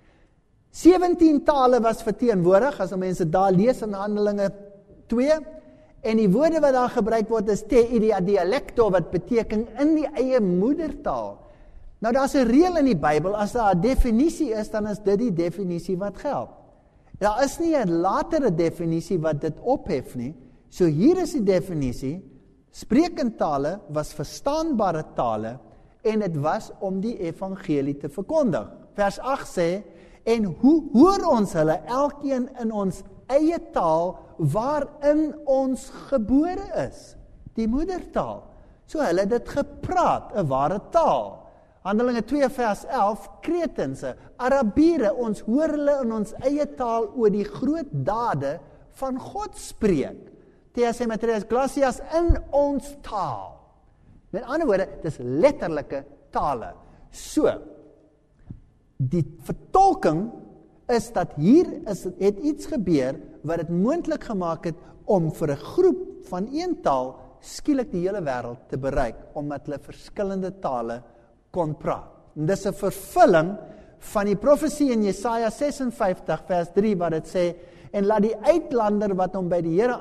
17 tale was verteenwoordig, as mense daar lees in Handelinge 2, en die woorde wat daar gebruik word is te idia dialecto, wat beteken in die eie moedertaal. Nou daar's 'n reël in die Bybel, as daar 'n definisie is, dan is dit die definisie wat geld. Daar is nie 'n latere definisie wat dit ophef nie. So hier is die definisie, spreek in tale was verstaanbare tale, en dit was om die evangelie te verkondig. Vers 8 sê, en hoe hoor ons hulle elkeen in ons eie taal, waarin ons gebore is, die moedertaal. So hulle het dit gepraat, 'n ware taal. Handelinge 2 vers 11, Kretense, Arabiere, ons hoor hulle in ons eie taal oor die groot dade van God spreek. Theas Matrias Glacias in ons taal. Met ander woorde, dis letterlike tale. So, die vertolking is dat hier het iets gebeur wat dit moontlik gemaak het om vir 'n groep van een taal skielik die hele wêreld te bereik, omdat hulle verskillende tale kon praat. En dis 'n vervulling van die profesie in Jesaja 56 vers 3 wat dit sê, en laat die uitlander wat hom by die Here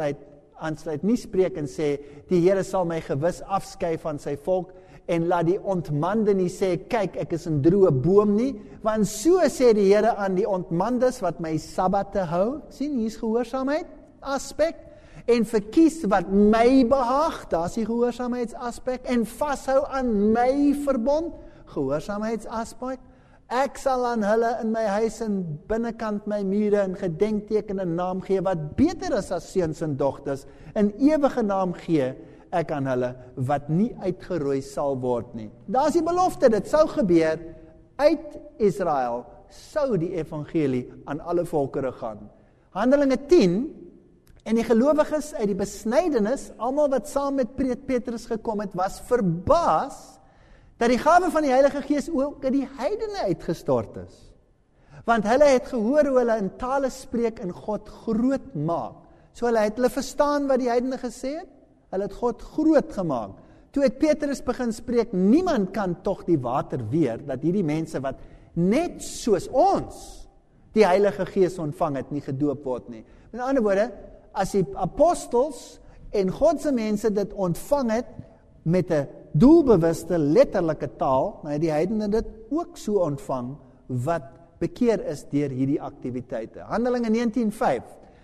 aansluit nie spreek en sê, die Here sal my gewis afskei van sy volk, en laat die ontmande nie sê, kyk, ek is 'n droë boom nie, want so sê die Here aan die ontmandes wat my sabbate hou. Sien, hier is gehoorsaamheid aspek, en verkies wat my behaag, daar is die gehoorsaamheidsaspek, en vashou aan my verbond, gehoorsaamheidsaspek. Ek sal aan hulle in my huis en binnekant my mure 'n gedenkteken en naam gee, wat beter is as seuns en dogters, 'n ewige naam gee ek aan hulle, wat nie uitgeroei sal word nie. Daar is die belofte, dit sou gebeur, uit Israel sou die evangelie aan alle volkere gaan. Handelinge 10, en die gelowiges uit die besnydenis, almal wat saam met Petrus gekom het, was verbaas dat die gawe van die Heilige Gees ook in die heidene uitgestort is. Want hulle het gehoor hoe hulle in tale spreek en God groot maak. So hulle verstaan wat die heidene gesê het, hulle het God groot gemaak. Toe het Petrus begin spreek, niemand kan tog die water weer, dat hierdie mense wat net soos ons die Heilige Gees ontvang het, nie gedoop word nie. Met ander woorde, as die apostels en Godse mense dit ontvang het met 'n doelbewuste letterlike taal, nou het die heidene dit ook so ontvang wat bekeer is deur hierdie aktiwiteite. Handelinge 19:5.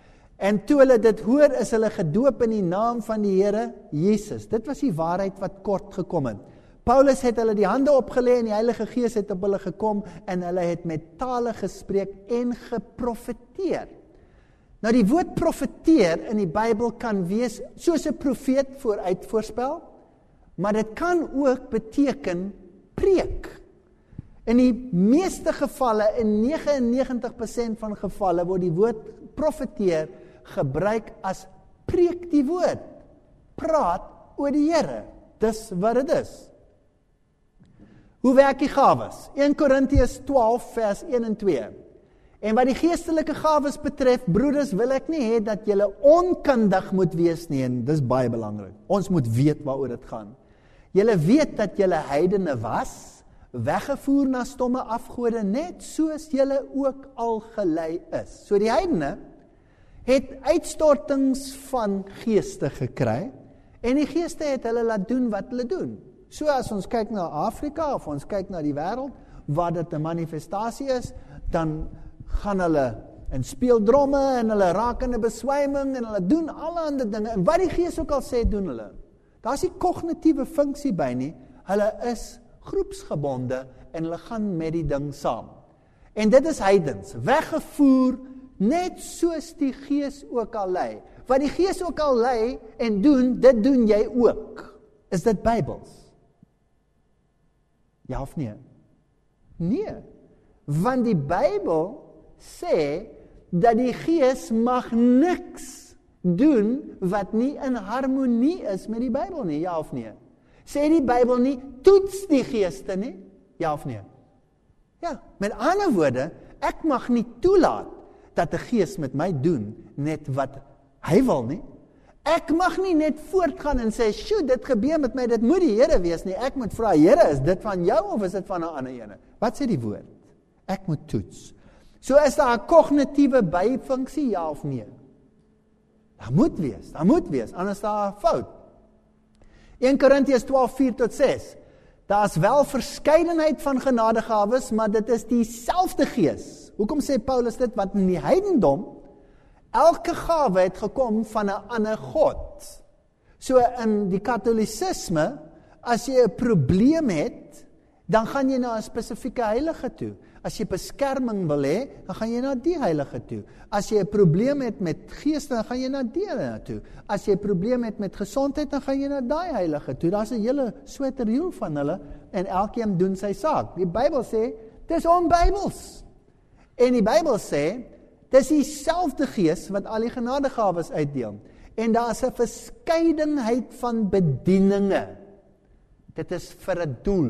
En toe hulle dit hoor, is hulle gedoop in die naam van die Here Jesus. Dit was die waarheid wat kort gekom het. Paulus het hulle die hande opgelê en die Heilige Gees het op hulle gekom en hulle het met tale gespreek en geprofeteer. Nou die woord profeteer in die Bybel kan wees soos 'n profeet vooruit voorspel, maar dit kan ook beteken preek. In die meeste gevalle, in 99% van gevalle, word die woord profeteer gebruik as preek die woord, praat oor die Here. Dis wat dit is. Hoe werk die gawes? 1 Korintiërs 12 vers 1 en 2. En wat die geestelike gawes betref, broeders, wil ek nie hê dat julle onkundig moet wees nie, en dis baie belangrik. Ons moet weet waaroor dit gaan. Julle weet dat julle heidene was, weggevoer na stomme afgode, net soos julle ook al gelei is. So die heidene het uitstortings van geeste gekry, en die geeste het hulle laat doen wat hulle doen. So as ons kyk na Afrika, of ons kyk na die wêreld, waar dit 'n manifestasie is, dan gaan hulle en speel dromme, en hulle raak in 'n beswyming, en hulle doen allerlei dinge, en wat die Gees ook al sê, doen hulle. Daar's nie kognitiewe funksie by nie, hulle is groepsgebonde, en hulle gaan met die ding saam. En dit is heidens, weggevoer, net soos die Gees ook al lei. Wat die Gees ook al lei en doen, dit doen jy ook. Is dit Bybels? Ja of nee? Nee, want die Bybel sê dat die Gees mag niks doen wat nie in harmonie is met die Bybel nie, ja of nee? Sê die Bybel nie, toets die geeste nie, ja of nee? Ja, met ander woorde, ek mag nie toelaat dat die Gees met my doen net wat hy wil nie. Ek mag nie net voortgaan en sê, "Sjoe, dit gebeur met my, dit moet die Here wees nie." Ek moet vra, "Here, is dit van jou of is dit van 'n ander ene?" Wat sê die woord? Ek moet toets. So is daar 'n kognitiewe byfunksie, ja of nee? Daar moet wees, anders daar 'n fout. 1 Korintiërs 12:4-6. Daar's wel verskeidenheid van genadegawes, maar dit is dieselfde Gees. Hoekom sê Paulus dit? Want in die heidendom, elke gawe het gekom van 'n ander God. So in die Katolicisme, as jy 'n probleem het, dan gaan jy na 'n spesifieke heilige toe. As jy beskerming wil hê, dan gaan jy na die heilige toe. As jy 'n probleem het met geeste, dan gaan jy na die heilige toe. As jy 'n probleem het met gesondheid, dan gaan jy na daai heilige toe. Daar's 'n hele sweterjoel van hulle, en elkeen doen sy saak. Die Bybel sê, dis onbybels. En die Bybel sê, dis dieselfde Gees wat al die genadegawes uitdeel. En daar is 'n verskeidenheid van bedieninge. Dit is vir 'n doel.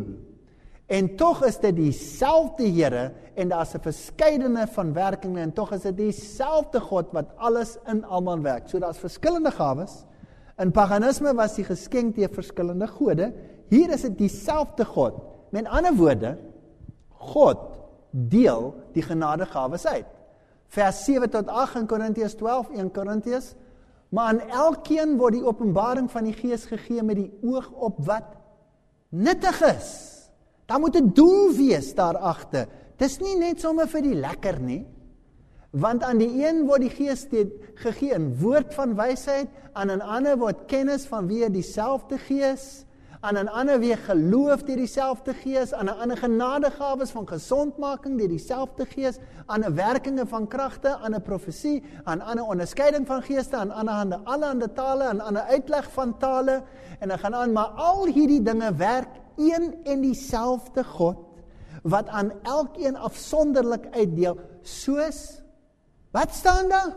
En tog is dit dieselfde Here, en daar is 'n verskeidenheid van werkinge, en tog is dit dieselfde God wat alles in almal werk. So daar's verskillende gawes. In paganisme was die geskenk deur verskillende gode. Hier is dit dieselfde God. Met ander woorde, God deel die genadegawes uit. Vers 7-8 in Korintiërs 12, 1 Korintiërs. Maar aan elkeen word die openbaring van die Gees gegee met die oog op wat nuttig is. Daar moet 'n doel wees daarachter. Dis nie net sommer vir die lekker nie. Want aan die een word die Gees gegee in woord van wysheid, aan 'n ander word kennis vanweë dieselfde Gees, aan 'n ander weer geloof deur dieselfde Gees, aan 'n ander genadegawes van gesondmaking deur dieselfde Gees, aan 'n werkinge van kragte, aan 'n profesie, aan 'n ander onderskeiding van geeste, aan 'n ander allerlei tale, aan 'n ander uitleg van tale, en dan gaan aan, maar al hierdie dinge werk een en dieselfde God, wat aan elkeen afsonderlik uitdeel, soos, wat staan daar?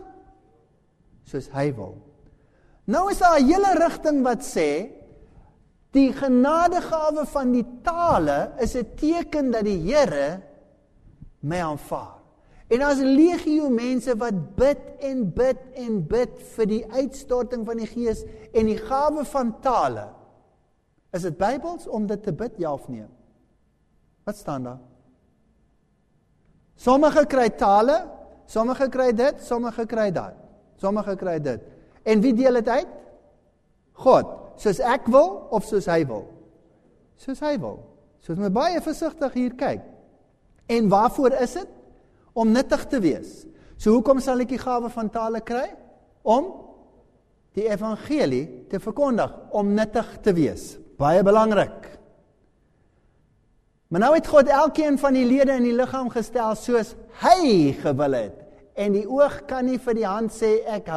Soos hy wil. Nou is daar 'n hele rigting wat sê, die genadegawe van die tale is 'n teken dat die Here my aanvaar. En daar's 'n legio mense wat bid en bid en bid vir die uitstorting van die Gees en die gawe van tale. Is dit Bybels om dit te bid, ja of nee? Wat staan daar? Sommige kry tale, sommige kry dit, sommige kry dat. Sommige kry dit. En wie deel dit uit? God. Soos ek wil, of soos hy wil? Soos hy wil. So moet baie versigtig hier kyk. En waarvoor is dit? Om nuttig te wees. So hoekom sal ek die gawe van tale kry? Om die evangelie te verkondig, om nuttig te wees. Baie belangrik. Maar nou het God elkeen van die lede in die liggaam gestel soos hy gewil het. en die oog kan nie vir die hand sê, ek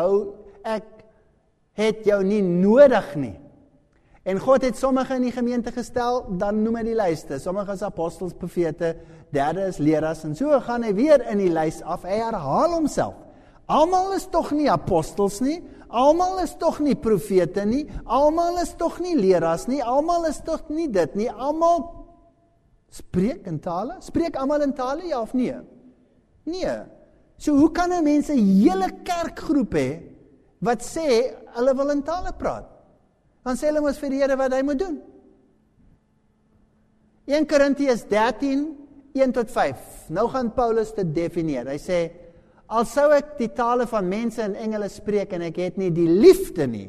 het jou nie nodig nie. En God het sommige in die gemeente gestel, dan noem hy die lyste. Sommige is apostels, profete, derde is leraars, en so gaan hy weer in die lys af, hy herhaal homself. Almal is tog nie apostels nie, almal is tog nie profete nie, almal is tog nie leraars nie, almal is tog nie dit nie, almal spreek in tale? Spreek almal in tale, ja of nee? Nee. So hoe kan 'n mens 'n hele kerkgroep hê, wat sê, hulle wil in tale praat? Dan sê hulle mos vir die Here wat hy moet doen. 1 Korintiërs 13, 1-5. Nou gaan Paulus dit definieer. Hy sê, al sou ek die tale van mense en engele spreek en ek het nie die liefde nie,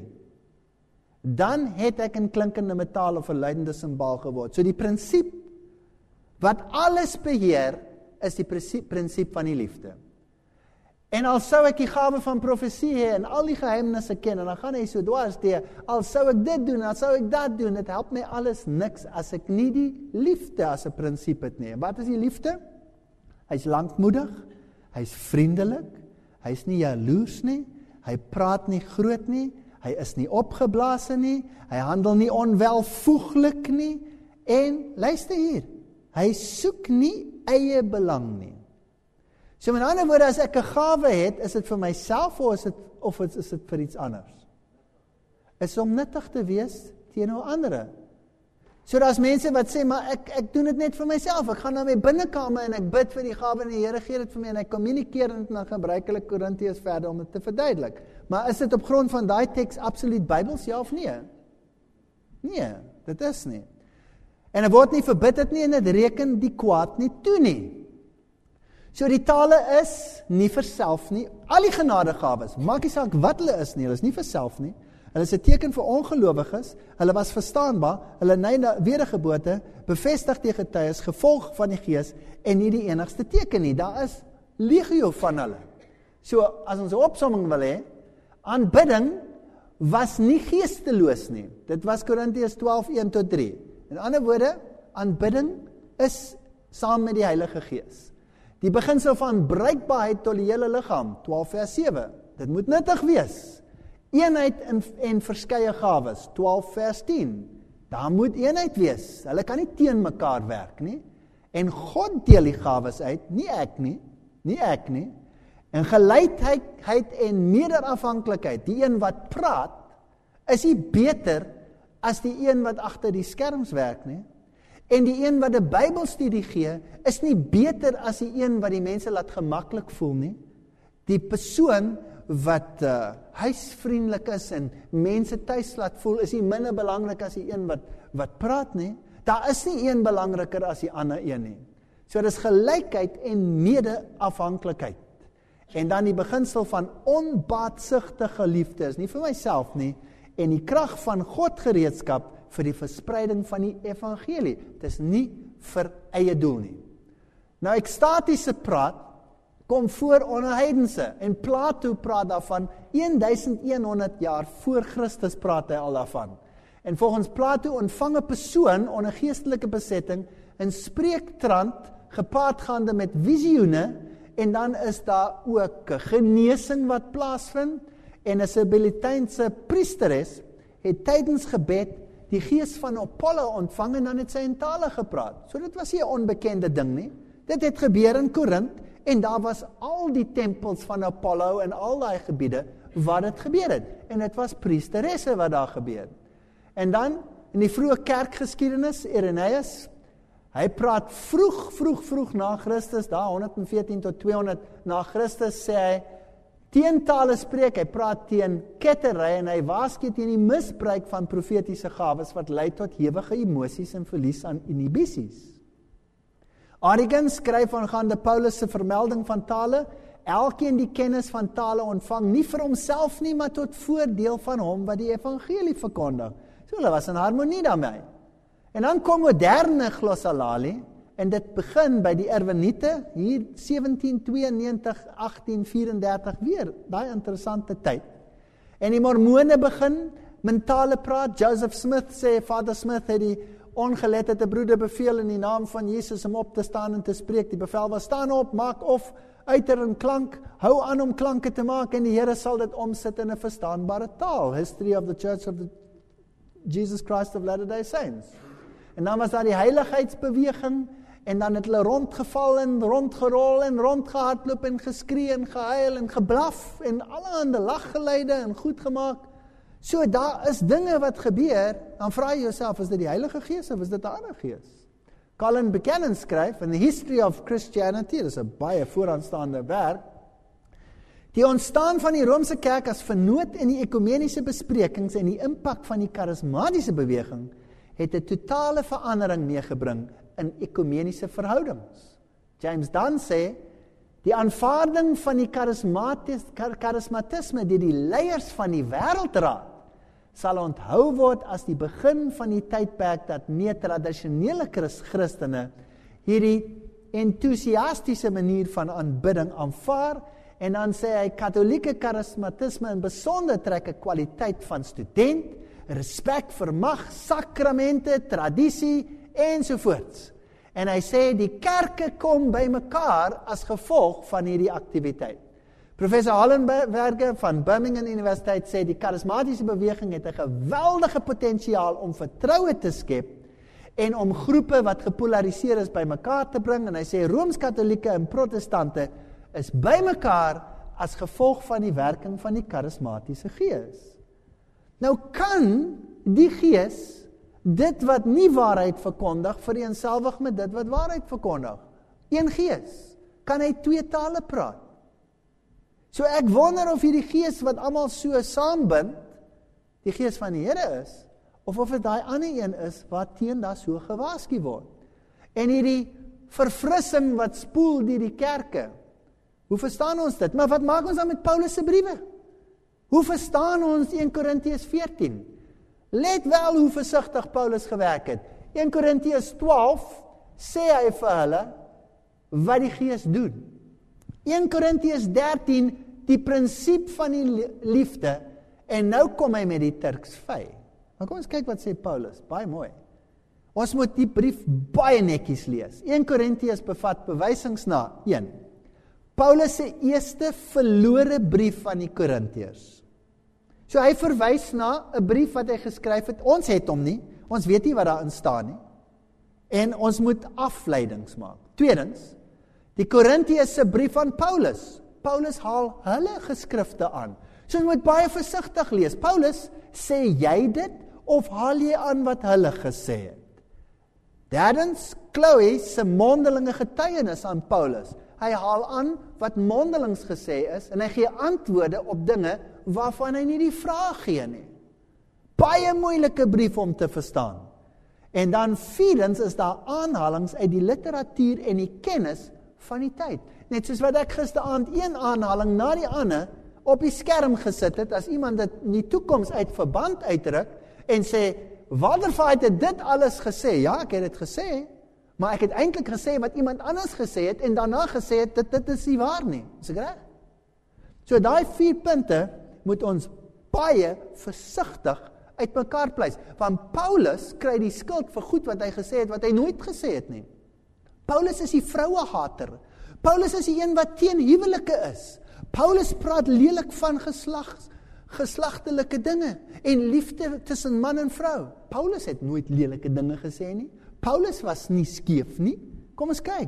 dan het ek 'n klinkende metaal of 'n luidende simbaal geword. So die prinsip wat alles beheer, is die prinsip van die liefde. En al sou ek die gawe van profesie hê en al die geheimenisse ken, en dan gaan hy so dwars deur, al sou ek dit doen, al sou ek dat doen, dit help my alles niks as ek nie die liefde as 'n prinsip het nie. En wat is die liefde? Hy's lankmoedig, hy's vriendelik, hy's nie jaloers nie, hy praat nie groot nie, hy is nie opgeblaase nie, hy handel nie onwelvoeglik nie, en luister hier, hy soek nie eie belang nie. So met ander woorde, as ek 'n gawe het, is dit vir myself of is dit vir iets anders? Is om nuttig te wees teenoor ander. So daar's mense wat sê, maar ek doen dit net vir myself, ek gaan na my binnekamer en ek bid vir die gawe en die Here gee dit vir my en ek kommunikeer en dan gebruik hulle Korintiërs verder om dit te verduidelik. Maar is dit op grond van daai teks absoluut Bybels, ja of nee? Nee, dit is nie. En dit word nie verbitter nie en dit reken die kwaad nie toe nie. So die tale is nie vir self nie. Al die genadegawes, maak nie saak wat hulle is nie, hulle is nie vir self nie. Hulle is 'n teken vir ongelowiges, hulle was verstaanbaar, hulle ny wedergeboorte, bevestig die getuies, gevolg van die Gees en nie die enigste teken nie. Daar is legio van hulle. So as ons 'n opsomming wil hê, aanbidding was nie geesteloos nie. Dit was Korintiërs 12, 1-3. In ander woorde, aanbidding is saam met die Heilige Gees. Die beginsel van bruikbaarheid tot die hele liggaam, 12 vers 7. Dit moet nuttig wees. Eenheid en verskeie gawes, 12 vers 10. Daar moet eenheid wees. Hulle kan nie teen mekaar werk nie. En God deel die gawes uit, nie ek nie. En geleidheid en meerderafhanklikheid, die een wat praat, is nie beter as die een wat agter die skerms werk nie. En die een wat 'n Bybelstudie gee, is nie beter as die een wat die mense laat gemaklik voel nie. Die persoon wat huisvriendelik is en mense tuis laat voel, is nie minder belangrik as die een wat praat nie. Daar is nie een belangriker as die ander een nie. So dis gelykheid en mede-afhanklikheid. En dan die beginsel van onbaatsigtige liefde, is nie vir myself nie, en die krag van God gereedskap vir die verspreiding van die evangelie. Dit is nie vir eie doel nie. Nou, ekstatiese praat kom voor onder heidense, en Plato praat daarvan 1100 jaar voor Christus praat hy al daarvan. En volgens Plato ontvang 'n persoon onder geestelike besetting 'n spreektrant gepaardgaande met visioene, en dan is daar ook 'n genesing wat plaasvind, en 'n Sibilitynse priesteres het tydens gebed die gees van Apollo ontvang en dan het sy in tale gepraat. So dit was nie 'n onbekende ding nie. Dit het gebeur in Korint, en daar was al die tempels van Apollo en al daai gebiede waar dit gebeur het. En dit was priesteresse wat daar gebeur. En dan, in die vroeë kerkgeskiedenis, Irenaeus, hy praat vroeg na Christus, daar 114 tot 200 na Christus, sê hy, teen tale spreek, hy praat teen kettery, en hy waarsku teen die misbruik van profetiese gawes, wat lei tot hewige emosies en verlies aan inhibisies. Origen skryf aangaande Paulus se vermelding van tale, elkeen die kennis van tale ontvang, nie vir homself nie, maar tot voordeel van hom wat die evangelie verkondig. So hulle was in harmonie daarmee. En dan kom moderne glossolalie, en dit begin by die Erwiniete, hier 1792, 1834, weer, daai interessante tyd. En die Mormone begin mentale praat. Joseph Smith sê, Vader Smith het die ongeletterde broeder beveel in die naam van Jesus om op te staan en te spreek. Die bevel was, staan op, maak of uiter en klank, hou aan om klanke te maak en die Here sal dit omsit in 'n verstaanbare taal. History of the Church of the Jesus Christ of Latter-day Saints. En dan was daar die heiligheidsbeweging, en dan het hulle rondgeval en rondgerol en rondgehardloop en geskree en gehuil en geblaf en allerhande laggeluide en goed gemaak. So daar is dinge wat gebeur, dan vra jy jouself, is dit die Heilige Gees of is dit 'n ander gees? Colin Buchanan skryf in The History of Christianity, dit is 'n baie vooraanstaande werk, die ontstaan van die Romeinse kerk as vernoot in die ekumeniese besprekings en die impak van die charismatiese beweging het 'n totale verandering meegebring in ekumeniese verhoudings. James Dunn sê, die aanvaarding van die charismatisme deur die leiers van die wêreldraad sal onthou word as die begin van die tydperk dat meer tradisionele Christene hierdie entoesiastiese manier van aanbidding aanvaar, en dan sê hy, katholieke charismatisme in besonder trek 'n kwaliteit van student, respek vir mag, sakramente, tradisie, ensovoorts. En hy sê, die kerke kom by mekaar as gevolg van hierdie aktiwiteit. Professor Hallenberger van Birmingham Universiteit sê, die charismatiese beweging het 'n geweldige potensiaal om vertroue te skep en om groepe wat gepolariseer is by mekaar te bring, en hy sê, Rooms-Katolieke en Protestante is by mekaar as gevolg van die werking van die charismatiese gees. Nou kan die gees dit wat nie waarheid verkondig, vereenselwig met dit wat waarheid verkondig. Een gees, kan hy 2 tale praat. So ek wonder of hierdie gees wat almal so saambind, die gees van die Here is, of dit daai ander een is, wat teen daar so gewaarsku word. En hierdie verfrissing wat spoel deur die kerke, hoe verstaan ons dit? Maar wat maak ons dan met Paulus se briewe? Hoe verstaan ons 1 Korintiërs 14? Let wel hoe versigtig Paulus gewerk het. 1 Korintiërs 12 sê hy vir hulle wat die Gees doen. 1 Korintiërs 13 die prinsip van die liefde, en nou kom hy met die turksvy. Maar kom ons kyk wat sê Paulus, baie mooi. Ons moet die brief baie netjies lees. 1 Korintiërs bevat bewysings na 1. Paulus se eerste verlore brief aan die Korintiërs. So hy verwys na 'n brief wat hy geskryf het, ons het hom nie, ons weet nie wat daarin staan nie, en ons moet afleidings maak. Tweedens, die Korintiërs se brief aan Paulus. Paulus haal hulle geskrifte aan. So ons moet baie versigtig lees. Paulus, sê jy dit, of haal jy aan wat hulle gesê het? Derdens, Chloe se mondelinge getuienis aan Paulus. Hy haal aan wat mondelings gesê is, en hy gee antwoorde op dinge waarvan hy nie die vraag gee nie. Baie moeilike brief om te verstaan. En dan vierdens is daar aanhalings uit die literatuur en die kennis van die tyd. Net soos wat ek gisteraand een aanhaling na die ander op die skerm gesit het, as iemand dit in die toekoms uit verband uitdruk en sê, Waterfall het dit alles gesê. Ja, ek het dit gesê, maar ek het eintlik gesê wat iemand anders gesê het, en daarna gesê het, dit is nie waar nie. Is ek reg? So daai 4 punte moet ons baie versigtig uit mekaar pleis. Want Paulus kry die skuld vir goed wat hy gesê het, wat hy nooit gesê het nie. Paulus is die vrouehater. Paulus is die een wat teen huwelike is. Paulus praat lelik van geslagtelike dinge en liefde tussen man en vrou. Paulus het nooit lelike dinge gesê nie. Paulus was nie skeef nie. Kom ons kyk.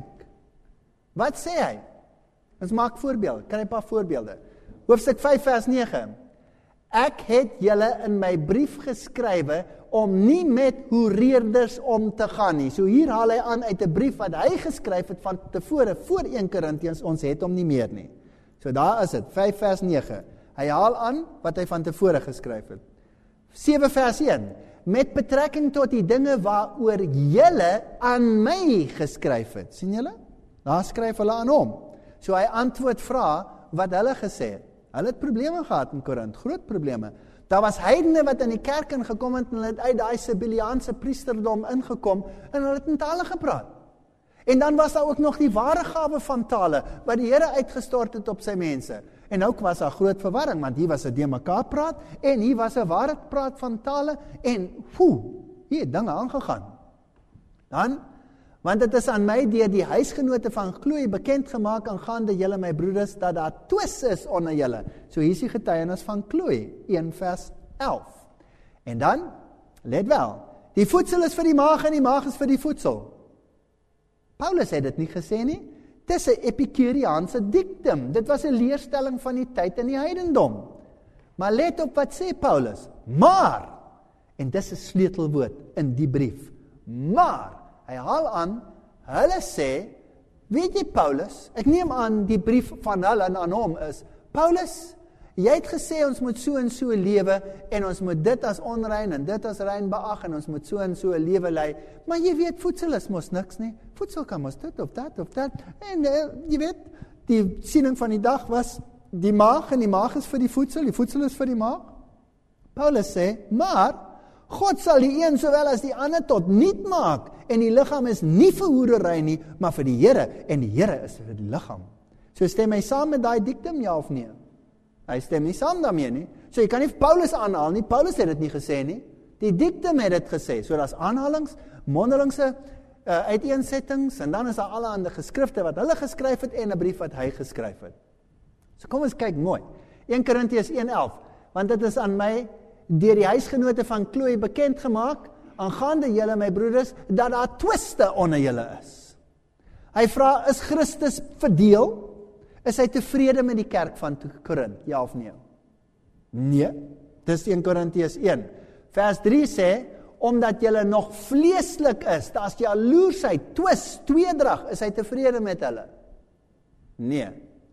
Wat sê hy? Ons maak voorbeelde. Kan 'n paar voorbeelde. Hoofstuk 5 vers 9. Ek het julle in my brief geskrywe om nie met hoereerders om te gaan nie. So hier haal hy aan uit 'n brief wat hy geskryf het van tevore voor 1 Korintiërs, ons het hom nie meer nie. So daar is dit, 5 vers 9. Hy haal aan wat hy van tevore geskryf het. 7 vers 1. Met betrekking tot die dinge waaroor julle aan my geskryf het. Sien julle? Daar skryf hulle aan hom. So hy antwoord vra wat hulle gesê het. Hulle het probleme gehad in Korint, groot probleme. Daar was heidene wat in die kerk ingekom het en hulle het uit daai Sibiliaanse priesterdom ingekom en hulle het in tale gepraat. En dan was daar ook nog die ware gawe van tale wat die Here uitgestort het op sy mense. En ook was daar groot verwarring, want hier was 'n de mekaar praat en hier was 'n ware praat van tale en hier het dinge aangegaan. Dan Want dit is aan my deur die huisgenote van Chloe bekend gemaak aangaande julle my broeders, dat daar twis is onder julle. So hier is die getuienis van Chloe, 1 vers 11. En dan, let wel, die voedsel is vir die maag en die maag is vir die voedsel. Paulus het dit nie gesê nie. Dit is 'n Epikuriaanse dictum. Dit was 'n leerstelling van die tyd in die heidendom. Maar let op wat sê Paulus. Maar, en dis 'n sleutelwoord in die brief. Maar, hy haal aan, hulle sê, weet jy Paulus, ek neem aan die brief van hulle en aan hom is, Paulus, jy het gesê ons moet so en so lewe, en ons moet dit as onrein en dit as rein beag, en ons moet so en so lewe lei, maar jy weet, voedsel is mos niks nie, voedsel kan mos dit of dat, en jy weet, die siening van die dag was, die maag en die maag is vir die voedsel is vir die maag. Paulus sê, maar, God sal die een sowel as die ander tot niet maak, en die liggaam is nie vir hoerery nie, maar vir die Here, en die Here is vir die liggaam. So stem hy saam met daai dictum, ja of nee? Hy stem nie saam daarmee nie. So jy kan nie Paulus aanhaal nie, Paulus het dit nie gesê nie. Die dictum het dit gesê. So daar's aanhalings, mondelingse uiteensettings, en dan is daar allerhande geskrifte wat hulle geskryf het, en 'n brief wat hy geskryf het. So kom ons kyk mooi. 1 Korintiërs 1:11, want dit is aan my deur die huisgenote van Chloe bekend gemaak, aangaande julle my broeders, dat daar twiste onder julle is. Hy vra, is Christus verdeel? Is hy tevrede met die kerk van Korint? Ja of nee? Nee, dis 1 Korintiërs 1. Vers 3 sê, omdat julle nog vleeslik is, daar's jaloersheid, twis, tweedrag, is hy tevrede met hulle? Nee.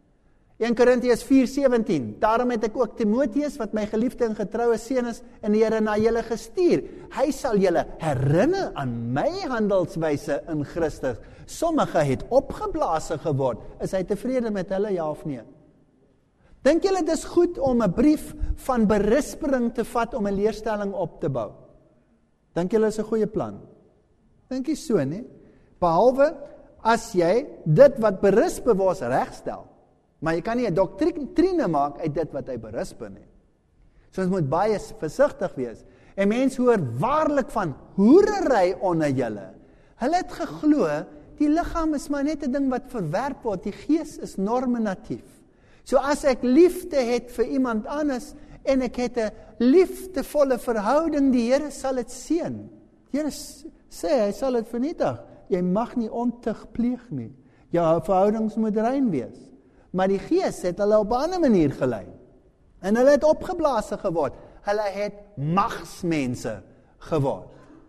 1 Korintiërs 4:17, daarom het ek ook Timoteus, wat my geliefde en getroue seun is, in die Here na julle gestuur. Hy sal julle herinner aan my handelswyse in Christus. Sommige het opgeblaase geword. Is hy tevrede met hulle, ja of nee? Dink julle dis goed om 'n brief van berispering te vat om 'n leerstelling op te bou? Dink julle is 'n goeie plan? Dink jy so, nie? Behalwe as jy dit wat berispe was regstel. Maar jy kan nie 'n doktrine maak uit dit wat hy berispe nie. So ons moet baie versigtig wees. En mense hoor waarlik van hoerery onder julle. Hulle het geglo, die liggaam is maar net 'n ding wat verwerp word, die gees is norminatief. So as ek liefde het vir iemand anders, en ek het 'n liefdevolle verhouding, die Here sal dit seën. Die Here sê, hy sal dit vernietig. Jy mag nie ontug pleeg nie. Jou verhoudings moet rein wees. Maar die gees het hulle op 'n ander manier gelei. En hulle het opgeblaase geword. Hulle het magsmense geword.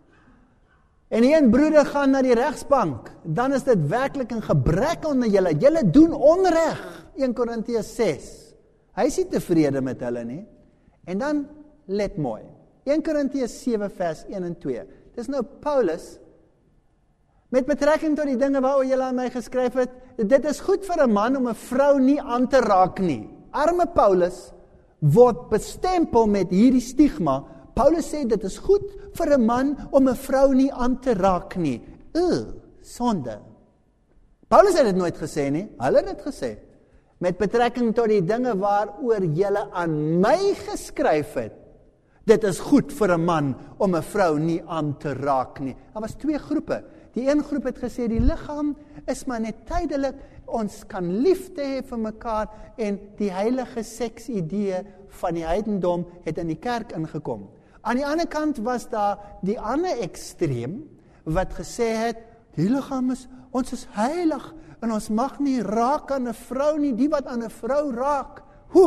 En die een broeder gaan na die regsbank, dan is dit werklik 'n gebrek onder julle. Julle doen onreg. 1 Korintiërs 6. Hy is nie tevrede met hulle nie. En dan, let mooi. 1 Korintiërs 7 vers 1 en 2. Dis nou Paulus, met betrekking tot die dinge waaroor julle aan my geskryf het, dit is goed vir 'n man om 'n vrou nie aan te raak nie. Arme Paulus word bestempel met hierdie stigma. Paulus sê dit is goed vir 'n man om 'n vrou nie aan te raak nie. Sonde. Paulus het dit nooit gesê nie, hulle het dit gesê. Met betrekking tot die dinge waaroor julle aan my geskryf het, dit is goed vir 'n man om 'n vrou nie aan te raak nie. Daar was 2 groepe. Die een groep het gesê, die liggaam is maar net tydelik, ons kan liefde hê vir mekaar, en die heilige seksidee van die heidendom het in die kerk ingekom. Aan die ander kant was daar die ander ekstreem, wat gesê het, die liggaam is, ons is heilig, en ons mag nie raak aan 'n vrou nie, die wat aan 'n vrou raak.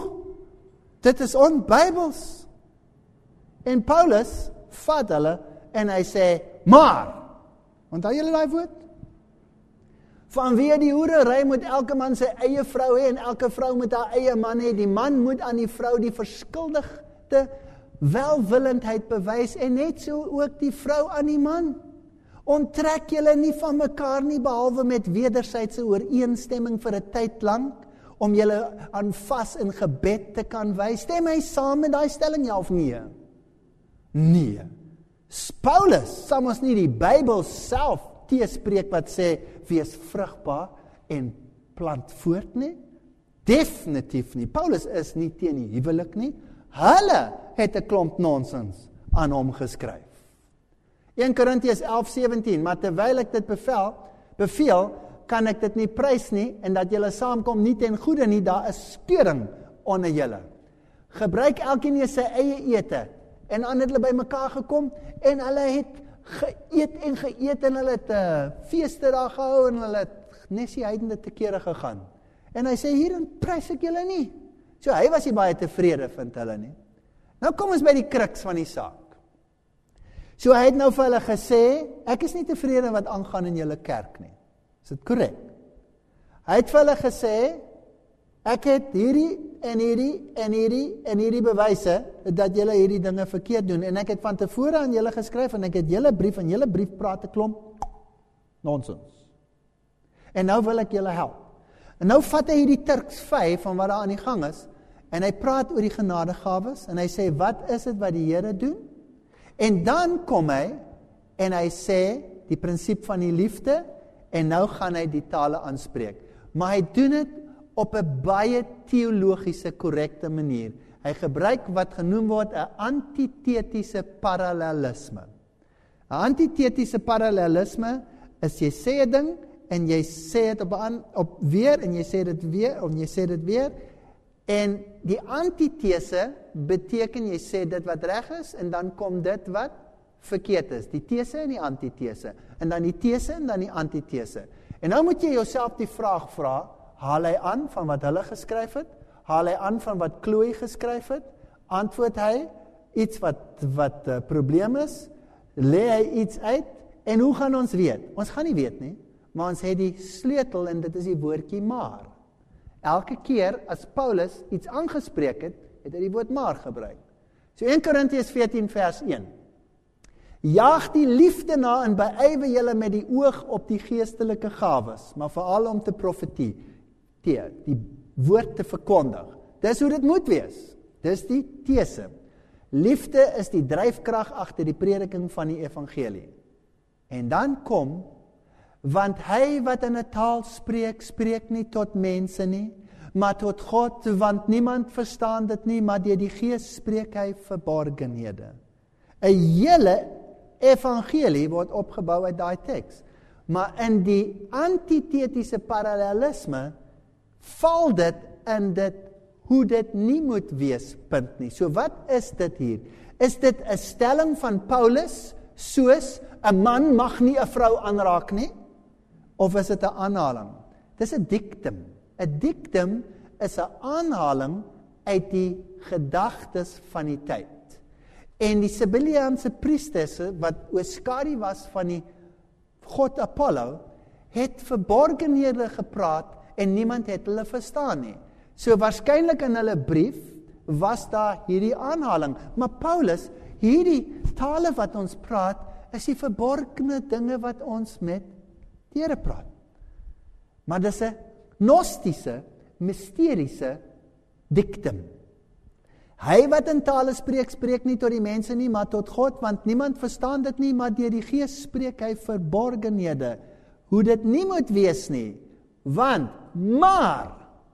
Dit is onbybels. En Paulus vat hulle, en hy sê, maar, onthou julle daai woord? Vanweë die hoerery moet elke man sy eie vrou hê, en elke vrou moet haar eie man hê. Die man moet aan die vrou die verskuldigde welwillendheid bewys, en net so ook die vrou aan die man. Onttrek julle nie van mekaar nie, behalwe met wederwysige ooreenstemming vir 'n tyd lank, om julle aan vas in gebed te kan wys. Stem hy saam met daai stelling, ja of nee? Nee. Paulus sal ons nie die Bybel self teespreek wat sê, wees vrugbaar en plant voort nie? Definitief nie. Paulus is nie teen die huwelik nie. Hulle het 'n klomp nonsens aan hom geskryf. 1 Korintiërs 11:17, maar terwyl ek dit beveel, kan ek dit nie prys nie, en dat julle saamkom nie ten goeie nie, daar is skeuring onder julle. Gebruik elkeen sy eie ete, en dan het hulle by mekaar gekom, en hulle het geëet, en hulle het feeste daar gehou, en hulle het nes die heidende te kere gegaan. En hy sê, hierin prys ek julle nie. So hy was nie baie tevrede, vind hulle nie. Nou kom ons by die kruks van die saak. So hy het nou vir hulle gesê, ek is nie tevrede wat aangaan in julle kerk nie. Is dit korrek? Hy het vir hulle gesê, ek het hierdie en hierdie bewyse dat julle hierdie dinge verkeerd doen, en ek het van tevore aan julle geskryf, en ek het julle brief praat 'n klomp nonsens. En nou wil ek julle help. En nou vat hy hierdie Turks 5 van wat daar aan die gang is, en hy praat oor die genadegawes, en hy sê, wat is dit wat die Here doen? En dan kom hy, en hy sê, die prinsip van die liefde, en nou gaan hy die tale aanspreek. Maar hy doen dit op 'n baie teologiese korrekte manier. Hy gebruik wat genoem word 'n antitetiese parallelisme. 'n Antitetiese parallelisme is jy sê 'n ding, en jy sê dit op weer, en jy sê dit weer, of jy sê dit weer, en die antitese beteken jy sê dit wat reg is, en dan kom dit wat verkeerd is. Die tese en die antitese. En dan die tese en dan die antitese. En nou moet jy jouself die vraag vra, haal hy aan van wat hulle geskryf het? Haal hy aan van wat Chloe geskryf het? Antwoord hy iets wat probleem is? Lê hy iets uit? En hoe gaan ons weet? Ons gaan nie weet nie, maar ons het die sleutel, en dit is die woordjie maar. Elke keer as Paulus iets aangespreek het, het hy die woord maar gebruik. So 1 Korintiërs 14 vers 1. Jaag die liefde na en beywer julle met die oog op die geestelike gawes, maar veral om te profetie, die woord te verkondig. Dis hoe dit moet wees. Dis die tese. Liefde is die dryfkrag agter die prediking van die evangelie. En dan kom, want hy wat in 'n taal spreek, spreek nie tot mense nie, maar tot God, want niemand verstaan dit nie, maar deur die Gees spreek hy verborgenhede. 'n Hele evangelie word opgebou uit daai teks. Maar in die antitetiese parallelisme val dit in dit hoe dit nie moet wees, punt nie. So wat is dit hier? Is dit 'n stelling van Paulus, soos 'n man mag nie 'n vrou aanraak nie? Of is dit 'n aanhaling? Dis 'n dictum. 'n Dictum is 'n aanhaling uit die gedagtes van die tyd. En die Sibiliaanse priestesse, wat oorskadu was van die god Apollo, het verborgenhede gepraat, en niemand het hulle verstaan nie. So waarskynlik in hulle brief was daar hierdie aanhaling. Maar Paulus, hierdie tale wat ons praat, is die verborgene dinge wat ons met die Here praat. Maar dis 'n gnostiese, mysteriese dictum. Hy wat in tale spreek, spreek nie tot die mense nie, maar tot God, want niemand verstaan dit nie, maar deur die Gees spreek hy verborgenhede, hoe dit nie moet wees nie, maar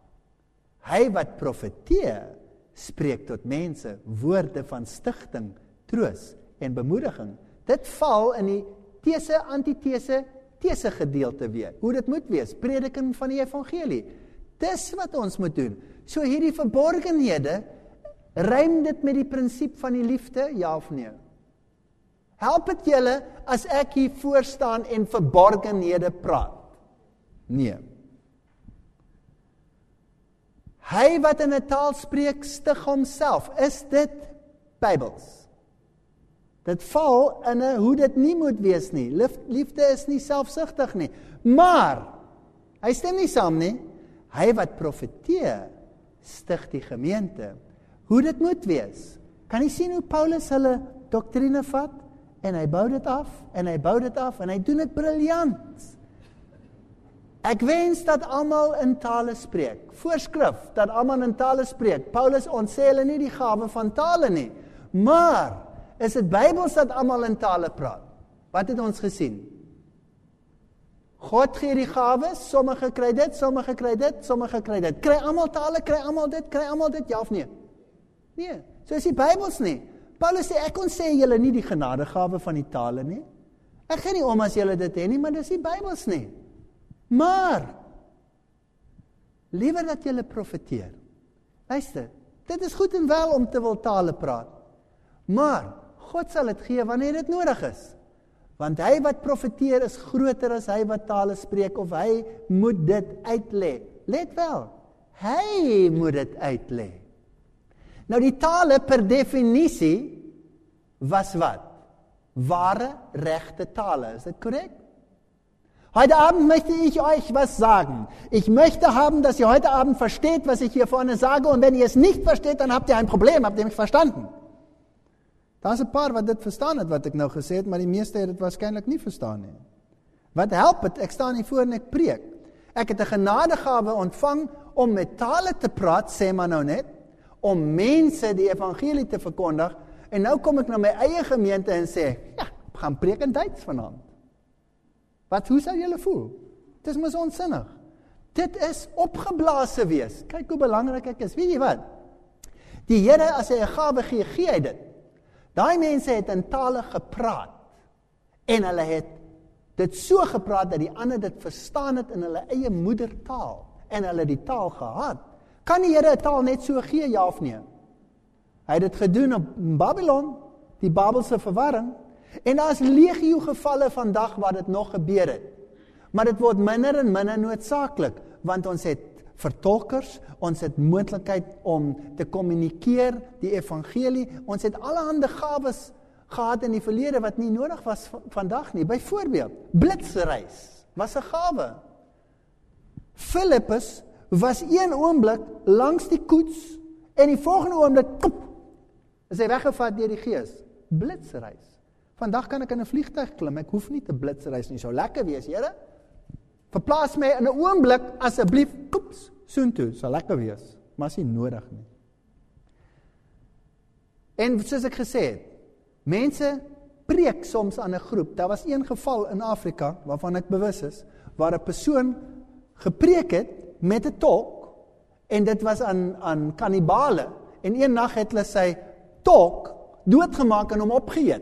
hy wat profeteer, spreek tot mense woorde van stigting, troos en bemoediging. Dit val in die tese, antitese, tese gedeelte weer, hoe dit moet wees, prediking van die evangelie. Dis wat ons moet doen. So hierdie verborgenhede, rym dit met die prinsip van die liefde, ja of nee? Help dit julle as ek hier voor staan en verborgenhede praat? Nee. Hy wat in 'n taal spreek, stig homself. Is dit Bybels? Dit val in 'n hoe dit nie moet wees nie. Liefde is nie selfsugtig nie. Maar, hy stem nie saam nie. Hy wat profeteer, stig die gemeente. Hoe dit moet wees. Kan jy sien hoe Paulus hulle doktrine vat? En hy bou dit af, en hy bou dit af, en hy doen dit briljant. Ek wens dat almal in tale spreek. Voorskrif dat almal in tale spreek. Paulus ontsê hulle nie die gawe van tale nie. Maar is dit Bybels dat almal in tale praat? Wat het ons gesien? God gee die gawes, sommige kry dit, sommige kry dit, sommige kry dit. Kry almal tale, kry almal dit, ja of nee? Nee, so is die Bybels nie. Paulus sê, ek kon sê julle nie die genadegawe van die tale nie. Ek gee nie om as julle dit hê nie, maar dis nie Bybels nie. Maar, liewer dat julle profeteer. Luister, dit is goed en wel om te wil tale praat. Maar, God sal dit gee wanneer dit nodig is. Want hy wat profeteer is groter as hy wat tale spreek, of hy moet dit uitlê. Let wel, hy moet dit uitlê. Nou die tale per definisie was wat? Wahre, rechte Tale. Ist das korrekt? Heute Abend möchte ich euch was sagen. Ich möchte haben, dass ihr heute Abend versteht, was ich hier vorne sage. Und wenn ihr es nicht versteht, dann habt ihr ein Problem. Habt ihr mich verstanden? Daar is 'n paar wat dit verstaan het, wat ek nou gesê het, maar die meeste het dit waarskynlik nie verstaan nie. Wat help het? Ek staan hier voor en ek preek. Ek het 'n genadegawe ontvang om met tale te praat, sê maar nou net, om mense die evangelie te verkondig. En nou kom ek na my eie gemeente en sê, ja, gaan preek in Duits vanaand. Hoe sal julle voel? Dit is mos onsinnig. Dit is opgeblaase wees. Kyk hoe belangrik ek is. Weet jy wat? Die Here, as hy 'n gawe gee, gee hy dit. Daai mense het in tale gepraat. En hulle het dit so gepraat dat die ander dit verstaan het in hulle eie moedertaal. En hulle die taal gehad. Kan die Here 'n taal net so gee, ja of nee? Hy het dit gedoen op Babylon, die Babelse verwarring, en daar is legio gevalle vandag waar dit nog gebeur het. Maar dit word minder en minder noodsaaklik, want ons het vertolkers, ons het moontlikheid om te kommunikeer, die evangelie, ons het allerhande gawes gehad in die verlede wat nie nodig was vandag nie. Byvoorbeeld, blitsreis was 'n gawe. Philippus was een oomblik langs die koets, en die volgende oomblik, is hy weggevat deur die Gees. Blitsreis. Vandag kan ek in 'n vliegtuig klim, ek hoef nie te blitsreis nie, sou lekker wees, Here. Verplaas my in 'n oomblik, asseblief, soontoe, sou lekker wees, maar is nie nodig nie. En soos ek gesê het, mense preek soms aan 'n groep. Daar was een geval in Afrika, waarvan ek bewus is, waar 'n persoon gepreek het met 'n tolk, en dit was aan kannibale, en een nag het hulle sy tolk doodgemaak en hom opgeëet.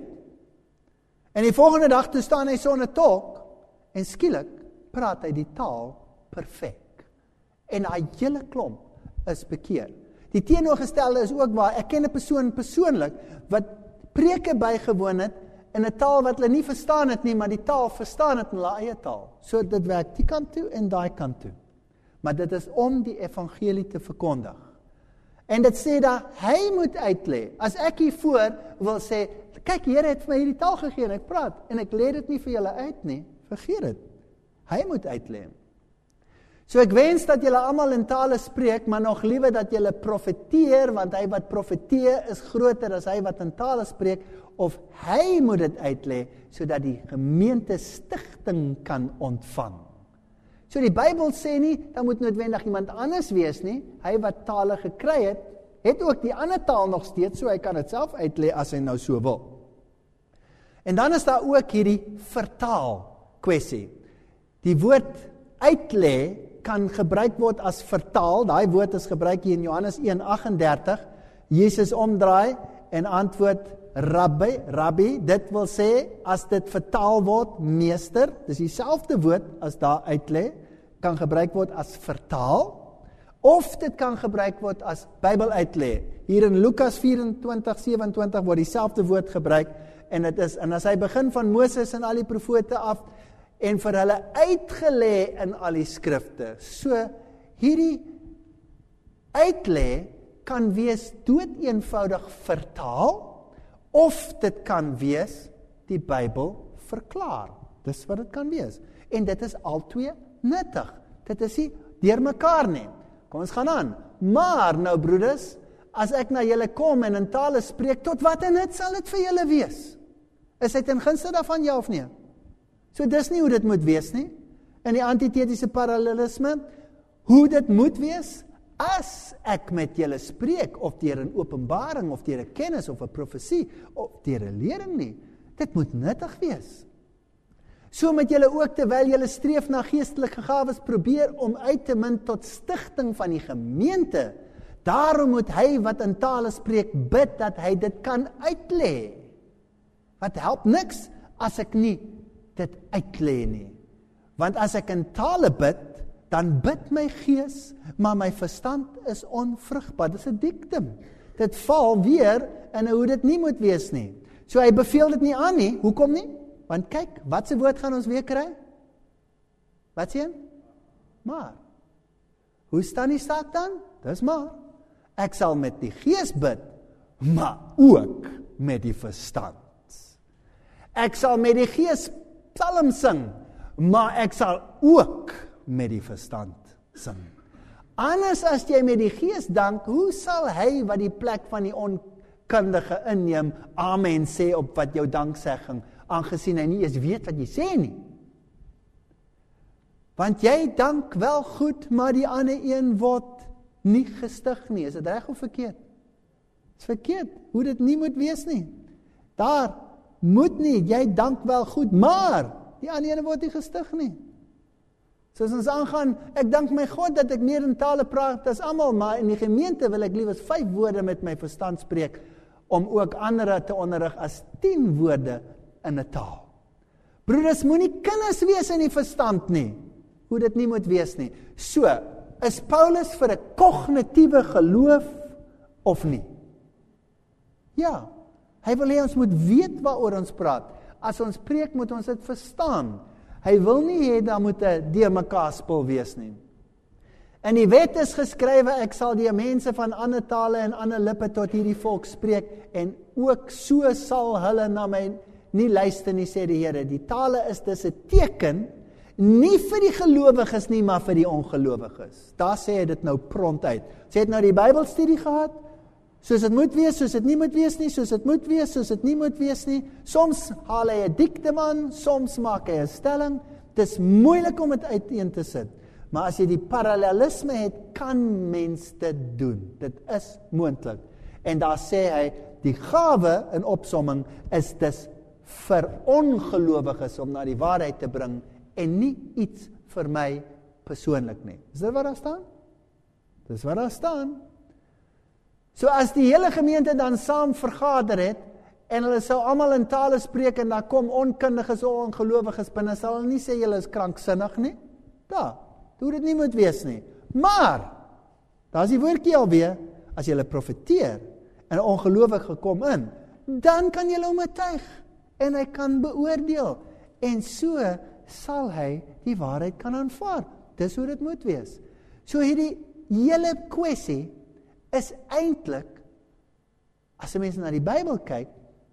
En die volgende dag toe staan hy sonder tolk, en skielik praat hy die taal perfek. En hy hele klomp is bekeer. Die teenoorgestelde is ook waar, ek ken 'n persoon persoonlik, wat preke bygewoon het, in 'n taal wat hulle nie verstaan het nie, maar die taal verstaan het in hulle eie taal. So dit werk die kant toe en daai kant toe. Maar dit is om die evangelie te verkondig. En dit sê dat hy moet uitlê. As ek hiervoor wil sê, kyk, Here het vir my hierdie taal gegee en ek praat, en ek lê dit nie vir julle uit nie, vergeet dit. Hy moet uitlê. So ek wens dat julle almal in tale spreek, maar nog liewer dat julle profeteer, want hy wat profeteer is groter as hy wat in tale spreek, of hy moet dit uitlê, sodat die gemeente stigting kan ontvang. So die Bybel sê nie, dan moet noodwendig iemand anders wees nie, hy wat tale gekry het ook die ander taal nog steeds, so hy kan dit self uitlê as hy nou so wil. En dan is daar ook hierdie vertaal kwessie. Die woord uitlê kan gebruik word as vertaal, daai woord is gebruik hier in Johannes 1:38, Jesus omdraai en antwoord rabbi, dit wil sê, as dit vertaal word, meester, dis dieselfde woord as daar uitlê, kan gebruik word as vertaal, of dit kan gebruik word as Bybel uitlê. Hier in Lukas 24:27 word dieselfde woord gebruik, en as hy begin van Moses en al die profete af, en vir hulle uitgelê in al die skrifte. So, hierdie uitlê kan wees doodeenvoudig vertaal, of dit kan wees die Bybel verklaar. Dis wat dit kan wees. En dit is albei nuttig. Dit is nie deurmekaar nie. Kom ons gaan aan. Maar nou broeders, as ek na julle kom en in tale spreek, tot wat en nut sal dit vir julle wees? Is dit ten gunste daarvan, ja of nee? So dis nie hoe dit moet wees nie. In die antitetiese parallelisme, hoe dit moet wees, as ek met julle spreek, of deur 'n openbaring, of deur 'n kennis, of 'n profesie, of deur 'n lering nie, dit moet nuttig wees. So met julle ook, terwyl julle streef na geestelike gawes, probeer om uit te munt tot stigting van die gemeente. Daarom moet hy wat in tale spreek, bid dat hy dit kan uitlê. Wat help niks as ek nie dit uitlê nie. Want as ek in tale bid, dan bid my gees, maar my verstand is onvrugbaar. Dit is 'n diktum. Dit val weer in hoe dit nie moet wees nie. So hy beveel dit nie aan nie. Hoekom nie? Want kyk, wat se woord gaan ons weer kry? Wat sien? Maar. Hoe staan die saak dan? Dis maar. Ek sal met die gees bid, maar ook met die verstand. Ek sal met die gees psalm sing, maar ek sal ook met die verstand sing. Anders as jy met die gees dank, hoe sal hy wat die plek van die onkundige inneem, amen sê op wat jou danksegging, aangesien hy nie eens weet wat jy sê nie? Want jy dank wel goed, maar die ander een word nie gestig nie. Is dit reg of verkeerd? Is verkeerd, hoe dit nie moet wees nie. Daar moet nie, jy dank wel goed, maar die ander een word nie gestig nie. Soos ons aangaan, ek dank my God dat ek meer in tale praat as almal, maar in die gemeente wil ek liewers 5 woorde met my verstand spreek, om ook ander te onderrig as 10 woorde in 'n taal. Broeders, moenie kinders wees in die verstand nie, hoe dit nie moet wees nie. So, is Paulus vir 'n kognitiewe geloof of nie? Ja, hy wil hê ons moet weet waaroor ons praat. As ons preek, moet ons dit verstaan. Hy wil nie hê daar moet 'n deurmekaar spul wees nie. In die wet is geskrywe, ek sal die mense van ander tale en ander lippe tot hierdie volk spreek, en ook so sal hulle na my nie luister nie, sê die Here. Die tale is dus 'n teken, nie vir die gelowiges nie, maar vir die ongelowiges. Daar sê hy dit nou prompt uit. Sê het nou die Bybelstudie gehad, soos dit moet wees, soos dit nie moet wees nie, soos dit moet wees, soos dit nie moet wees nie. Soms haal hy 'n diktum aan, soms maak hy 'n stelling. Dit is moeilik om dit uiteen te sit. Maar as jy die parallelisme het, kan mens dit doen. Dit is moontlik. En daar sê hy, die gawe in opsomming is dus vir ongelowiges om na die waarheid te bring, en nie iets vir my persoonlik nie. Is dit wat daar staan? Dis wat daar staan. So as die hele gemeente dan saam vergader het, en hulle sou almal in tale spreek, en daar kom onkundiges of ongelowiges binne, sal hulle nie sê julle is kranksinnig nie? Ja, hoe dit nie moet wees nie. Maar, daar is die woordjie alweer, as julle profeteer, en 'n ongelowige kom in, dan kan julle hom oortuig, en hy kan beoordeel, en so sal hy die waarheid kan aanvaar. Dis hoe dit moet wees. So hierdie hele kwessie is eintlik, as 'n mens na die Bybel kyk,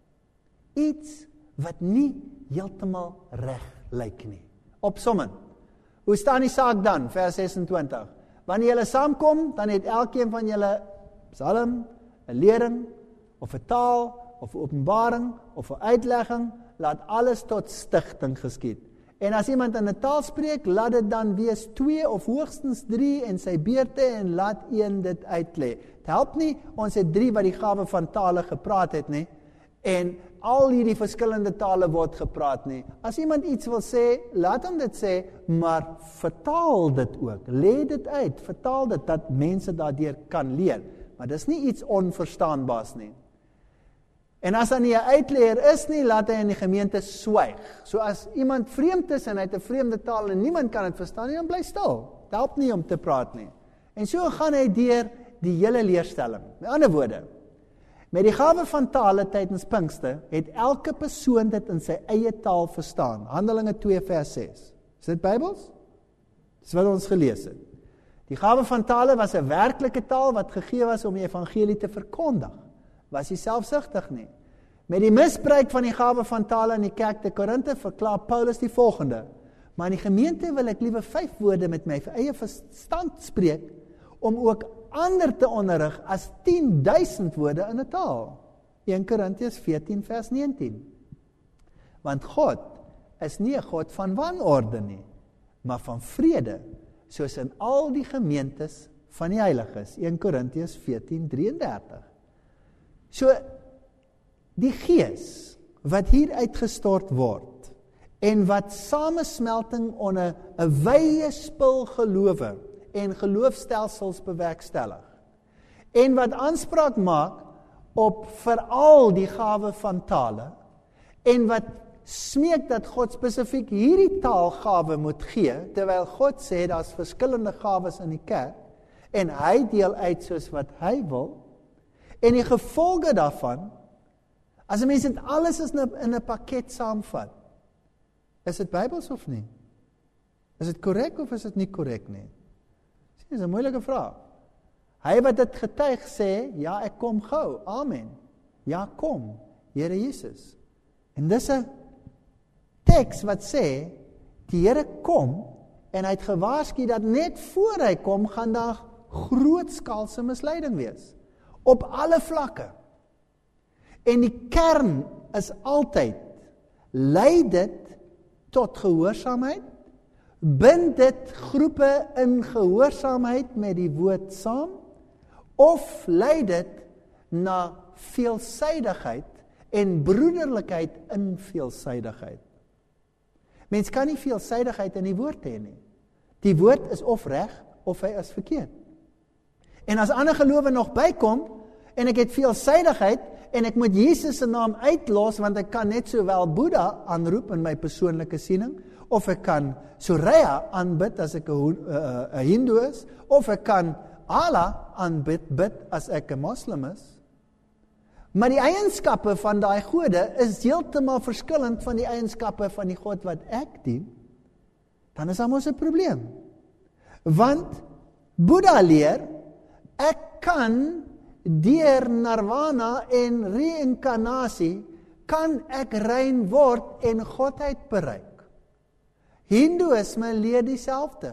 iets wat nie heeltemal reg lyk nie. Opsomming. Hoe staan die saak dan? Vers 26. Wanneer julle saamkom, dan het elkeen van julle psalm, 'n lering, of 'n taal, of 'n openbaring, of 'n uitlegging, laat alles tot stigting geskied. En as iemand in 'n taal spreek, laat dit dan wees 2 of hoogstens 3 en sy beurte, en laat een dit uitlê. Het help nie, ons het 3 wat die gawe van tale gepraat het nie, en al hierdie verskillende tale word gepraat nie. As iemand iets wil sê, laat hom dit sê, maar vertaal dit ook. Lê dit uit, vertaal dit, dat mense daardeur kan leer. Maar dis nie iets onverstaanbaars nie. En as daar nie 'n uitleer is nie, laat hy in die gemeente swyg. So as iemand vreemd is en hy het 'n vreemde taal en niemand kan dit verstaan nie, dan bly stil. Dit help nie om te praat nie. En so gaan hy deur die hele leerstelling. Met ander woorde, met die gawe van tale tydens Pinkster, het elke persoon dit in sy eie taal verstaan. Handelinge 2 vers 6. Is dit Bybels? Dis wat ons gelees het. Die gawe van tale was 'n werklike taal wat gegee was om die evangelie te verkondig. Was hy selfsugtig nie. Met die misbruik van die gawe van tale in die kerk te Korinthe verklaar Paulus die volgende: maar in die gemeente wil ek liewer 5 woorde met my eie verstand spreek, om ook ander te onderrig as 10.000 woorde in 'n taal. 1 Korintiërs 14 vers 19. Want God is nie 'n God van wanorde nie, maar van vrede, soos in al die gemeentes van die heiliges. 1 Korintiërs 14:33. So, die Gees wat hier uitgestort word, en wat samesmelting onder 'n wye spul gelowe en geloofstelsels bewerkstellig, en wat aanspraak maak op veral die gawe van tale, en wat smeek dat God spesifiek hierdie taalgawe moet gee, terwyl God sê, daar's verskillende gawes in die kerk, en hy deel uit soos wat hy wil, en die gevolge daarvan, as 'n mens dit alles in 'n pakket saamvat, is dit Bybels of nie? Is dit korrek of is dit nie korrek nie? Dis 'n moeilike vraag. Hy wat dit getuig sê, ja, ek kom gou, amen. Ja, kom, Here Jesus. En dis 'n teks wat sê, die Here kom, en hy het gewaarsku dat net voor hy kom, gaan daar grootskaalse misleiding wees. Op alle vlakke. En die kern is altyd, lei dit tot gehoorsaamheid, bind dit groepe in gehoorsaamheid met die woord saam, of lei dit na veelsidigheid en broederlikheid in veelsidigheid. Mens kan nie veelsidigheid in die woord hê nie. Die woord is of reg, of hy is verkeerd. En as ander gelowe nog bykom, en ek het veelsidigheid, en ek moet Jesus se naam uitlos, want ek kan net sowel Boeddha aanroep in my persoonlike siening, of ek kan Surya aanbid as ek 'n Hindu is, of ek kan Allah aanbid as ek 'n moslim is. Maar die eienskappe van daai gode is heeltemal verskillend van die eienskappe van die God wat ek dien. Dan is daar mos 'n probleem. Want Boeddha leer, ek kan deur nirvana en reïnkarnasie, kan ek rein word en godheid bereik. Hindoeïsme leer dieselfde.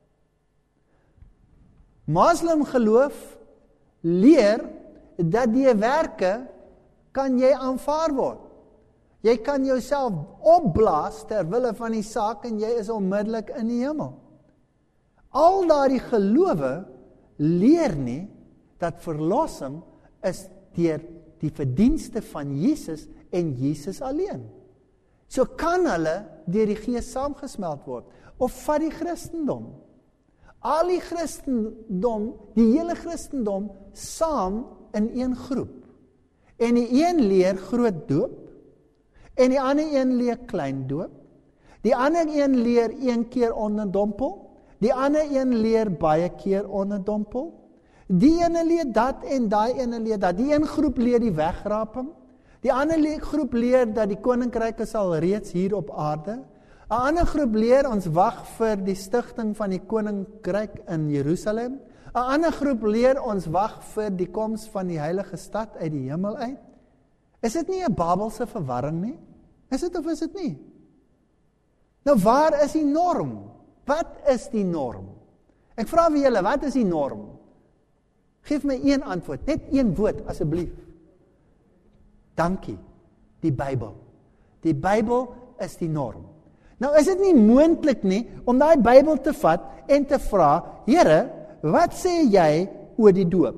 Moslim geloof leer dat die werke kan jy aanvaar word. Jy kan jouself opblaas ter wille van die saak en jy is onmiddellik in die hemel. Al daardie gelowe leer nie dat verlossing is deur die verdienste van Jesus en Jesus alleen. So kan hulle deur die Gees saamgesmelt word. Of vat die Christendom. Al die Christendom, die hele Christendom saam in een groep. En die een leer groot doop, en die ander een leer klein doop, die ander een leer een keer onderdompel, die ander een leer baie keer onderdompel, die ene leer dat en daai ene leer dat, die een groep leer die wegraping, die ander groep leer dat die koninkryk is al reeds hier op aarde, 'n ander groep leer ons wag vir die stigting van die koninkryk in Jerusalem, 'n ander groep leer ons wag vir die koms van die heilige stad uit die hemel uit. Is dit nie 'n Babelse verwarring nie? Is dit of is dit nie? Nou waar is die norm? Wat is die norm? Ek vra vir julle, wat is die norm? Geef my een antwoord, net een woord asseblief. Dankie, die Bybel. Die Bybel is die norm. Nou is dit nie moontlik nie om daai Bybel te vat en te vra, Here, wat sê jy oor die doop?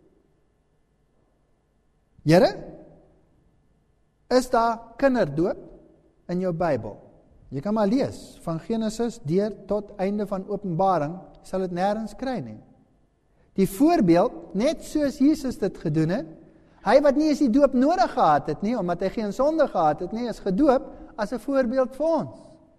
Here, is daar kinderdoop in jou Bybel? Jy kan maar lees, van Genesis deur tot einde van Openbaring, sal dit nêrens kry nie. Die voorbeeld, net soos Jesus dit gedoen het, hy wat nie eens die doop nodig gehad het nie, omdat hy geen sonde gehad het nie, is gedoop as 'n voorbeeld vir ons.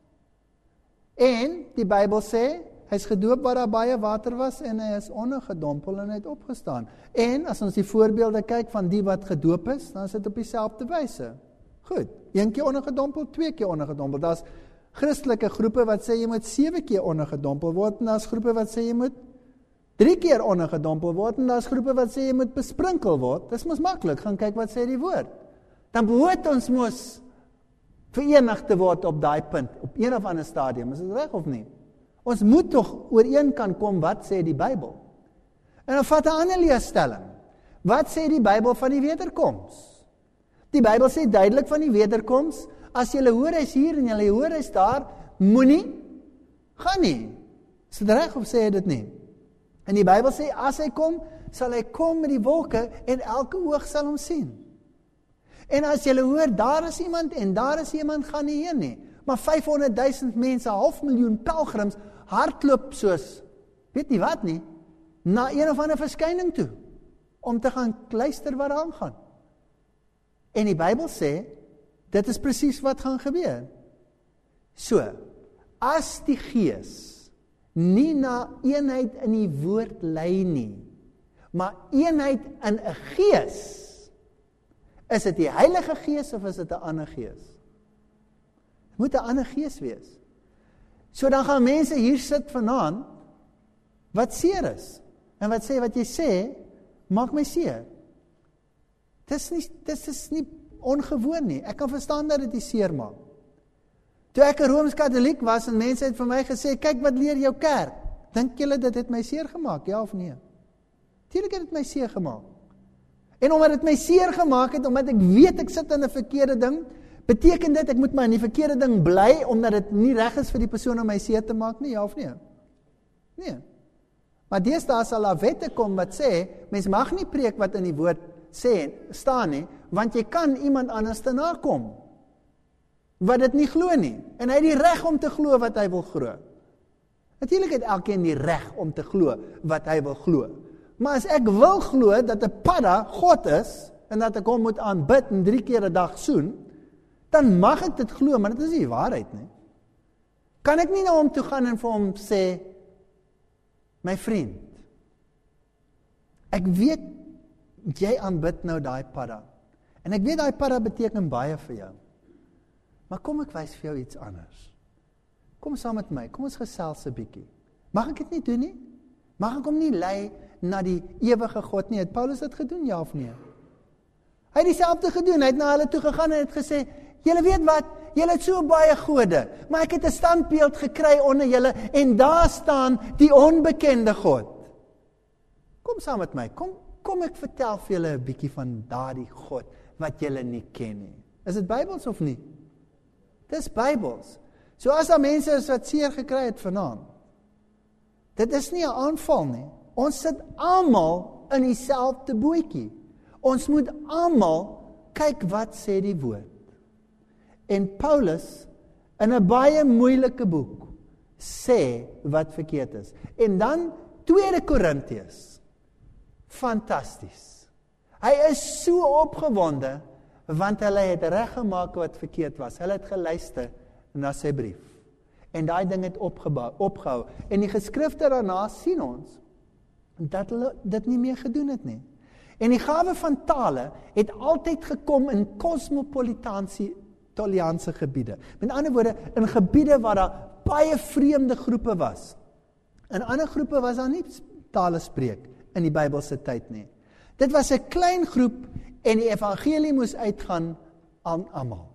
En die Bybel sê, hy is gedoop waar daar baie water was en hy is ondergedompel en hy het opgestaan. En as ons die voorbeelde kyk van die wat gedoop is, dan is dit op dieselfde wyse. Goed, 1 keer ondergedompel, 2 keer ondergedompel. Daar's Christelike groepe wat sê jy moet 7 keer ondergedompel word en daar's groepe wat sê jy moet 3 keer ondergedompel word en daar's groepe wat sê jy moet besprinkel word. Dis mos maklik, gaan kyk wat sê die woord. Dan behoort ons mos verenig te word op daai punt, op een of ander stadium. Is dit reg of nie? Ons moet tog ooreen kan kom wat sê die Bybel. En dan vat 'n ander leerstelling. Wat sê die Bybel van die wederkoms? Die Bybel sê duidelik van die wederkoms, as jy hoor hy's hier en jy hoor hy's daar, moenie gaan nie. Is dit reg of sê hy dit nie? En die Bybel sê, as hy kom, sal hy kom met die wolke en elke oog sal hom sien. En as jy hoor, daar is iemand en daar is iemand, gaan nie heen nie. Maar 500,000 mense, 500,000 pelgrims, hardloop soos, weet nie wat nie, na een of ander verskyning toe, om te gaan luister wat daar aangaan. En die Bybel sê, Dit is presies wat gaan gebeur. So, as die Gees nie na eenheid in die woord lei nie, maar eenheid in 'n gees, is dit die Heilige Gees of is dit 'n ander gees? Het moet 'n ander gees wees. So dan gaan mense hier sit vanaand, wat seer is, en wat jy sê, maak my seer. Dis is nie ongewoon nie, ek kan verstaan dat dit seer maak. Toe ek 'n Rooms-Katoliek was, en mense het vir my gesê, kyk wat leer jou kerk, dink julle dit het my seer gemaak, ja of nee? Tuurlik het dit my seer gemaak. En omdat dit my seer gemaak het, omdat ek weet ek sit in 'n verkeerde ding, beteken dit ek moet maar in die verkeerde ding bly, omdat dit nie reg is vir die persoon om my seer te maak nie, ja of nee? Nee. Maar deesdae sal daar wette kom wat sê, mens mag nie preek wat in die woord staan nie, want jy kan iemand anders te nakom, wat dit nie glo nie, en hy het die reg om te glo wat hy wil glo. Natuurlik het elkeen die reg om te glo wat hy wil glo. Maar as ek wil glo dat 'n padda God is, en dat ek hom moet aanbid en 3 keer 'n dag soen, dan mag ek dit glo, maar dit is nie die waarheid nie. Kan ek nie na hom toe gaan en vir hom sê, my vriend, ek weet, jy aanbid nou daai padda, en ek weet daai padda beteken baie vir jou, maar kom ek wys vir jou iets anders. Kom saam met my, kom ons gesels 'n bietjie. Mag ek dit nie doen nie? Mag ek hom nie lei na die ewige God nie? Het Paulus dit gedoen, ja of nee? Hy het dieselfde gedoen, hy het na hulle toe gegaan en het gesê, julle weet wat, julle het so baie gode, maar ek het 'n standbeeld gekry onder julle, en daar staan die onbekende God. Kom saam met my, kom ek vertel vir julle 'n bietjie van daardie God, wat julle nie ken nie. Is dit Bybels of nie? Dis Bybels. So as daar mense is wat seer gekry het vanaand, dit is nie 'n aanval nie. Ons sit almal in dieselfde bootjie. Ons moet almal kyk wat sê die woord. En Paulus, in 'n baie moeilike boek, sê wat verkeerd is. En dan 2 Korintiërs. Fantasties. Hy is so opgewonde, want hulle het reggemaak wat verkeerd was. Hulle het geluister na sy brief. En daai ding het opgehou. En die geskrifte daarna sien ons, dat hulle dit nie meer gedoen het nie. En die gawe van tale het altyd gekom in kosmopolitaanse gebiede. Met ander woorde, in gebiede waar daar baie vreemde groepe was. In ander groepe was daar nie tale spreek in die Bybelse tyd nie. Dit was 'n klein groep en die evangelie moes uitgaan aan almal.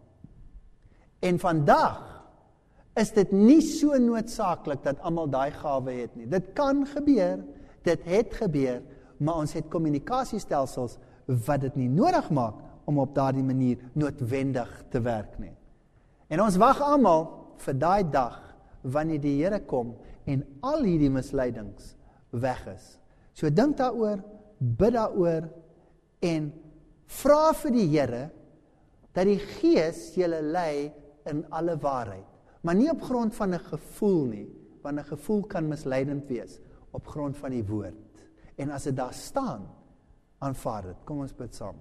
En vandag is dit nie so noodsaaklik dat almal daai gawe het nie. Dit kan gebeur, dit het gebeur, maar ons het kommunikasiestelsels wat dit nie nodig maak om op daardie manier noodwendig te werk nie. En ons wag almal vir daai dag wanneer die Here kom en al hierdie misleidings weg is. So dink daaroor, bid daaroor en vra vir die Here dat die Gees julle lei in alle waarheid. Maar nie op grond van 'n gevoel nie, want 'n gevoel kan misleidend wees op grond van die woord. En as dit daar staan, aanvaar dit. Kom ons bid saam.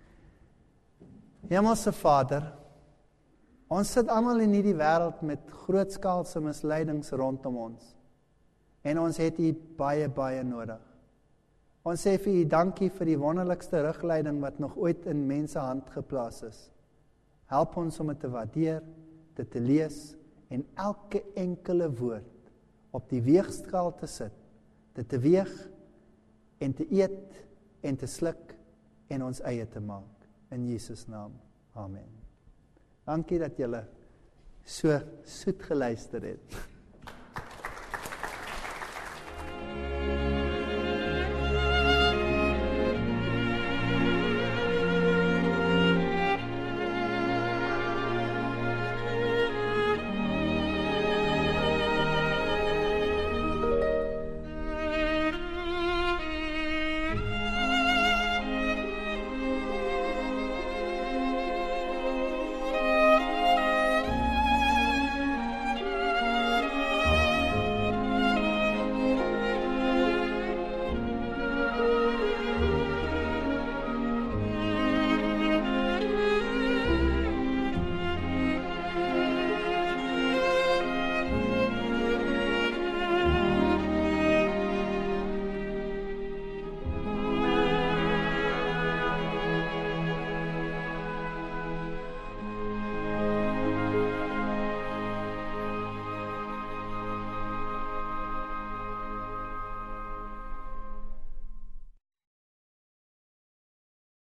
Hemelse Vader, ons sit almal in hierdie wêreld met grootskaalse misleidings rondom ons. En ons het U baie, baie nodig. Ons sê vir U dankie vir die wonderlikste rigleiding wat nog ooit in mense hand geplaas is. Help ons om dit te waardeer, dit te lees en elke enkele woord op die weegskaal te sit, dit te weeg en te eet en te sluk en ons eie te maak. In Jesus naam. Amen. Dankie dat julle so soet geluister het.